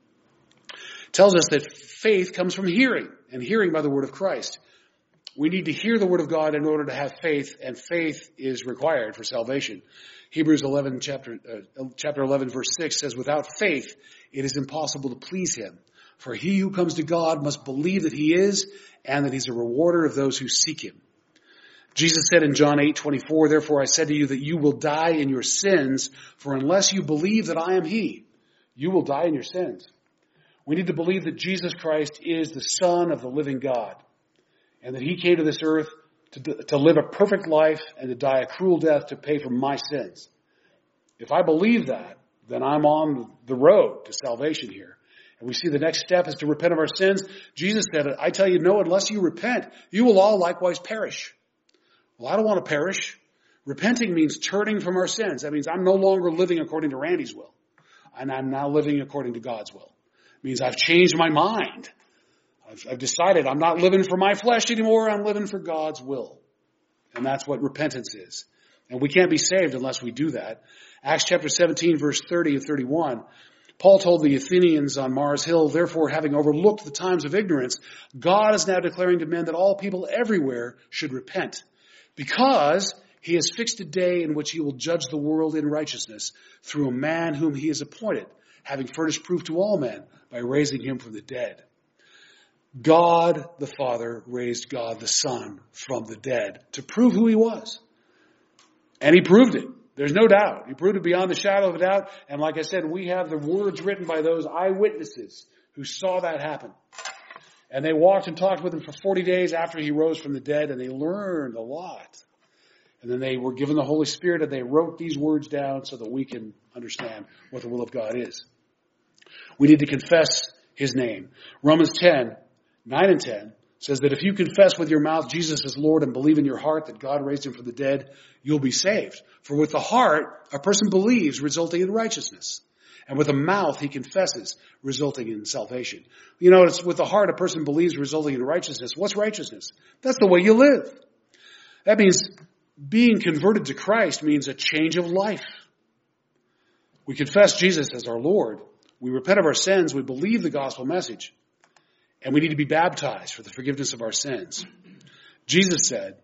tells us that faith comes from hearing, and hearing by the word of Christ. We need to hear the word of God in order to have faith, and faith is required for salvation. Hebrews eleven, chapter, uh, chapter eleven, verse six says, without faith, it is impossible to please him. For he who comes to God must believe that he is, and that he's a rewarder of those who seek him. Jesus said in John eight twenty-four, therefore I said to you that you will die in your sins, for unless you believe that I am he, you will die in your sins. We need to believe that Jesus Christ is the Son of the living God, and that he came to this earth to, to live a perfect life and to die a cruel death to pay for my sins. If I believe that, then I'm on the road to salvation here. And we see the next step is to repent of our sins. Jesus said, I tell you, no, unless you repent, you will all likewise perish. Well, I don't want to perish. Repenting means turning from our sins. That means I'm no longer living according to Randy's will, and I'm now living according to God's will. It means I've changed my mind. I've, I've decided I'm not living for my flesh anymore. I'm living for God's will. And that's what repentance is. And we can't be saved unless we do that. Acts chapter seventeen, verse thirty and thirty-one, Paul told the Athenians on Mars Hill, therefore, having overlooked the times of ignorance, God is now declaring to men that all people everywhere should repent, because he has fixed a day in which he will judge the world in righteousness through a man whom he has appointed, having furnished proof to all men by raising him from the dead. God the Father raised God the Son from the dead to prove who he was. And he proved it. There's no doubt. He proved it beyond the shadow of a doubt. And like I said, we have the words written by those eyewitnesses who saw that happen. And they walked and talked with him for forty days after he rose from the dead, and they learned a lot. And then they were given the Holy Spirit, and they wrote these words down so that we can understand what the will of God is. We need to confess his name. Romans ten, nine and ten says that if you confess with your mouth Jesus is Lord and believe in your heart that God raised him from the dead, you'll be saved. For with the heart, a person believes, resulting in righteousness. And with the mouth, he confesses, resulting in salvation. You know, it's with the heart, a person believes, resulting in righteousness. What's righteousness? That's the way you live. That means being converted to Christ means a change of life. We confess Jesus as our Lord. We repent of our sins. We believe the gospel message. And we need to be baptized for the forgiveness of our sins. Jesus said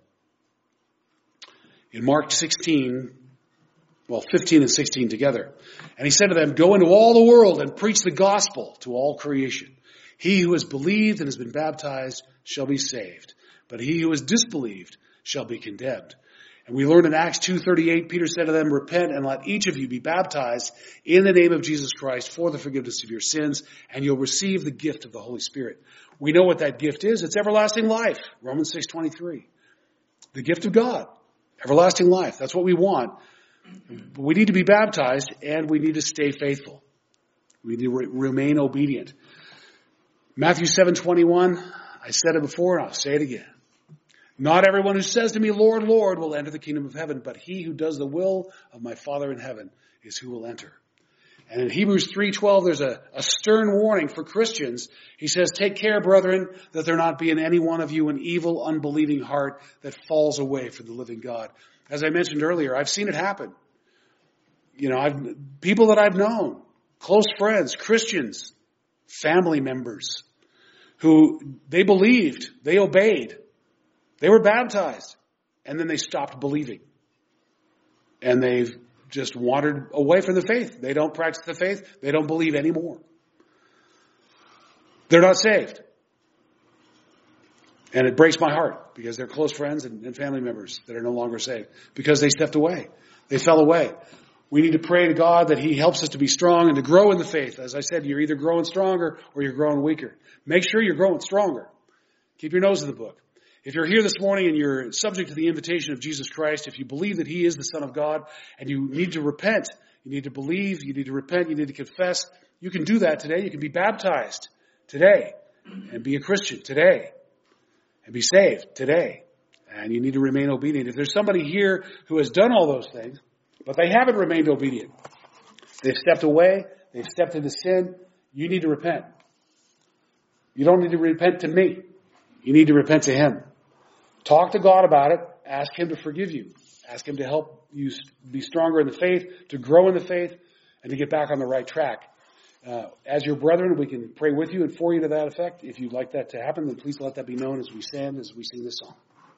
in Mark sixteen, well, fifteen and sixteen together, and he said to them, go into all the world and preach the gospel to all creation. He who has believed and has been baptized shall be saved, but he who has disbelieved shall be condemned. And we learned in Acts two thirty-eight, Peter said to them, repent and let each of you be baptized in the name of Jesus Christ for the forgiveness of your sins, and you'll receive the gift of the Holy Spirit. We know what that gift is. It's everlasting life. Romans six twenty-three. The gift of God. Everlasting life. That's what we want. But we need to be baptized, and we need to stay faithful. We need to re- remain obedient. Matthew seven twenty-one, I said it before, and I'll say it again. Not everyone who says to me, Lord, Lord, will enter the kingdom of heaven, but he who does the will of my Father in heaven is who will enter. And in Hebrews three twelve, there's a, a stern warning for Christians. He says, take care, brethren, that there not be in any one of you an evil, unbelieving heart that falls away from the living God. As I mentioned earlier, I've seen it happen. You know, I've, people that I've known, close friends, Christians, family members, who they believed, they obeyed. They were baptized, and then they stopped believing. And they've just wandered away from the faith. They don't practice the faith. They don't believe anymore. They're not saved. And it breaks my heart because they're close friends and, and family members that are no longer saved because they stepped away. They fell away. We need to pray to God that he helps us to be strong and to grow in the faith. As I said, you're either growing stronger or you're growing weaker. Make sure you're growing stronger. Keep your nose in the book. If you're here this morning and you're subject to the invitation of Jesus Christ, if you believe that he is the Son of God and you need to repent, you need to believe, you need to repent, you need to confess, you can do that today. You can be baptized today and be a Christian today and be saved today. And you need to remain obedient. If there's somebody here who has done all those things, but they haven't remained obedient, they've stepped away, they've stepped into sin, you need to repent. You don't need to repent to me. You need to repent to him. Talk to God about it. Ask him to forgive you. Ask him to help you be stronger in the faith, to grow in the faith, and to get back on the right track. Uh, as your brethren, we can pray with you and for you to that effect. If you'd like that to happen, then please let that be known as we stand, as we sing this song.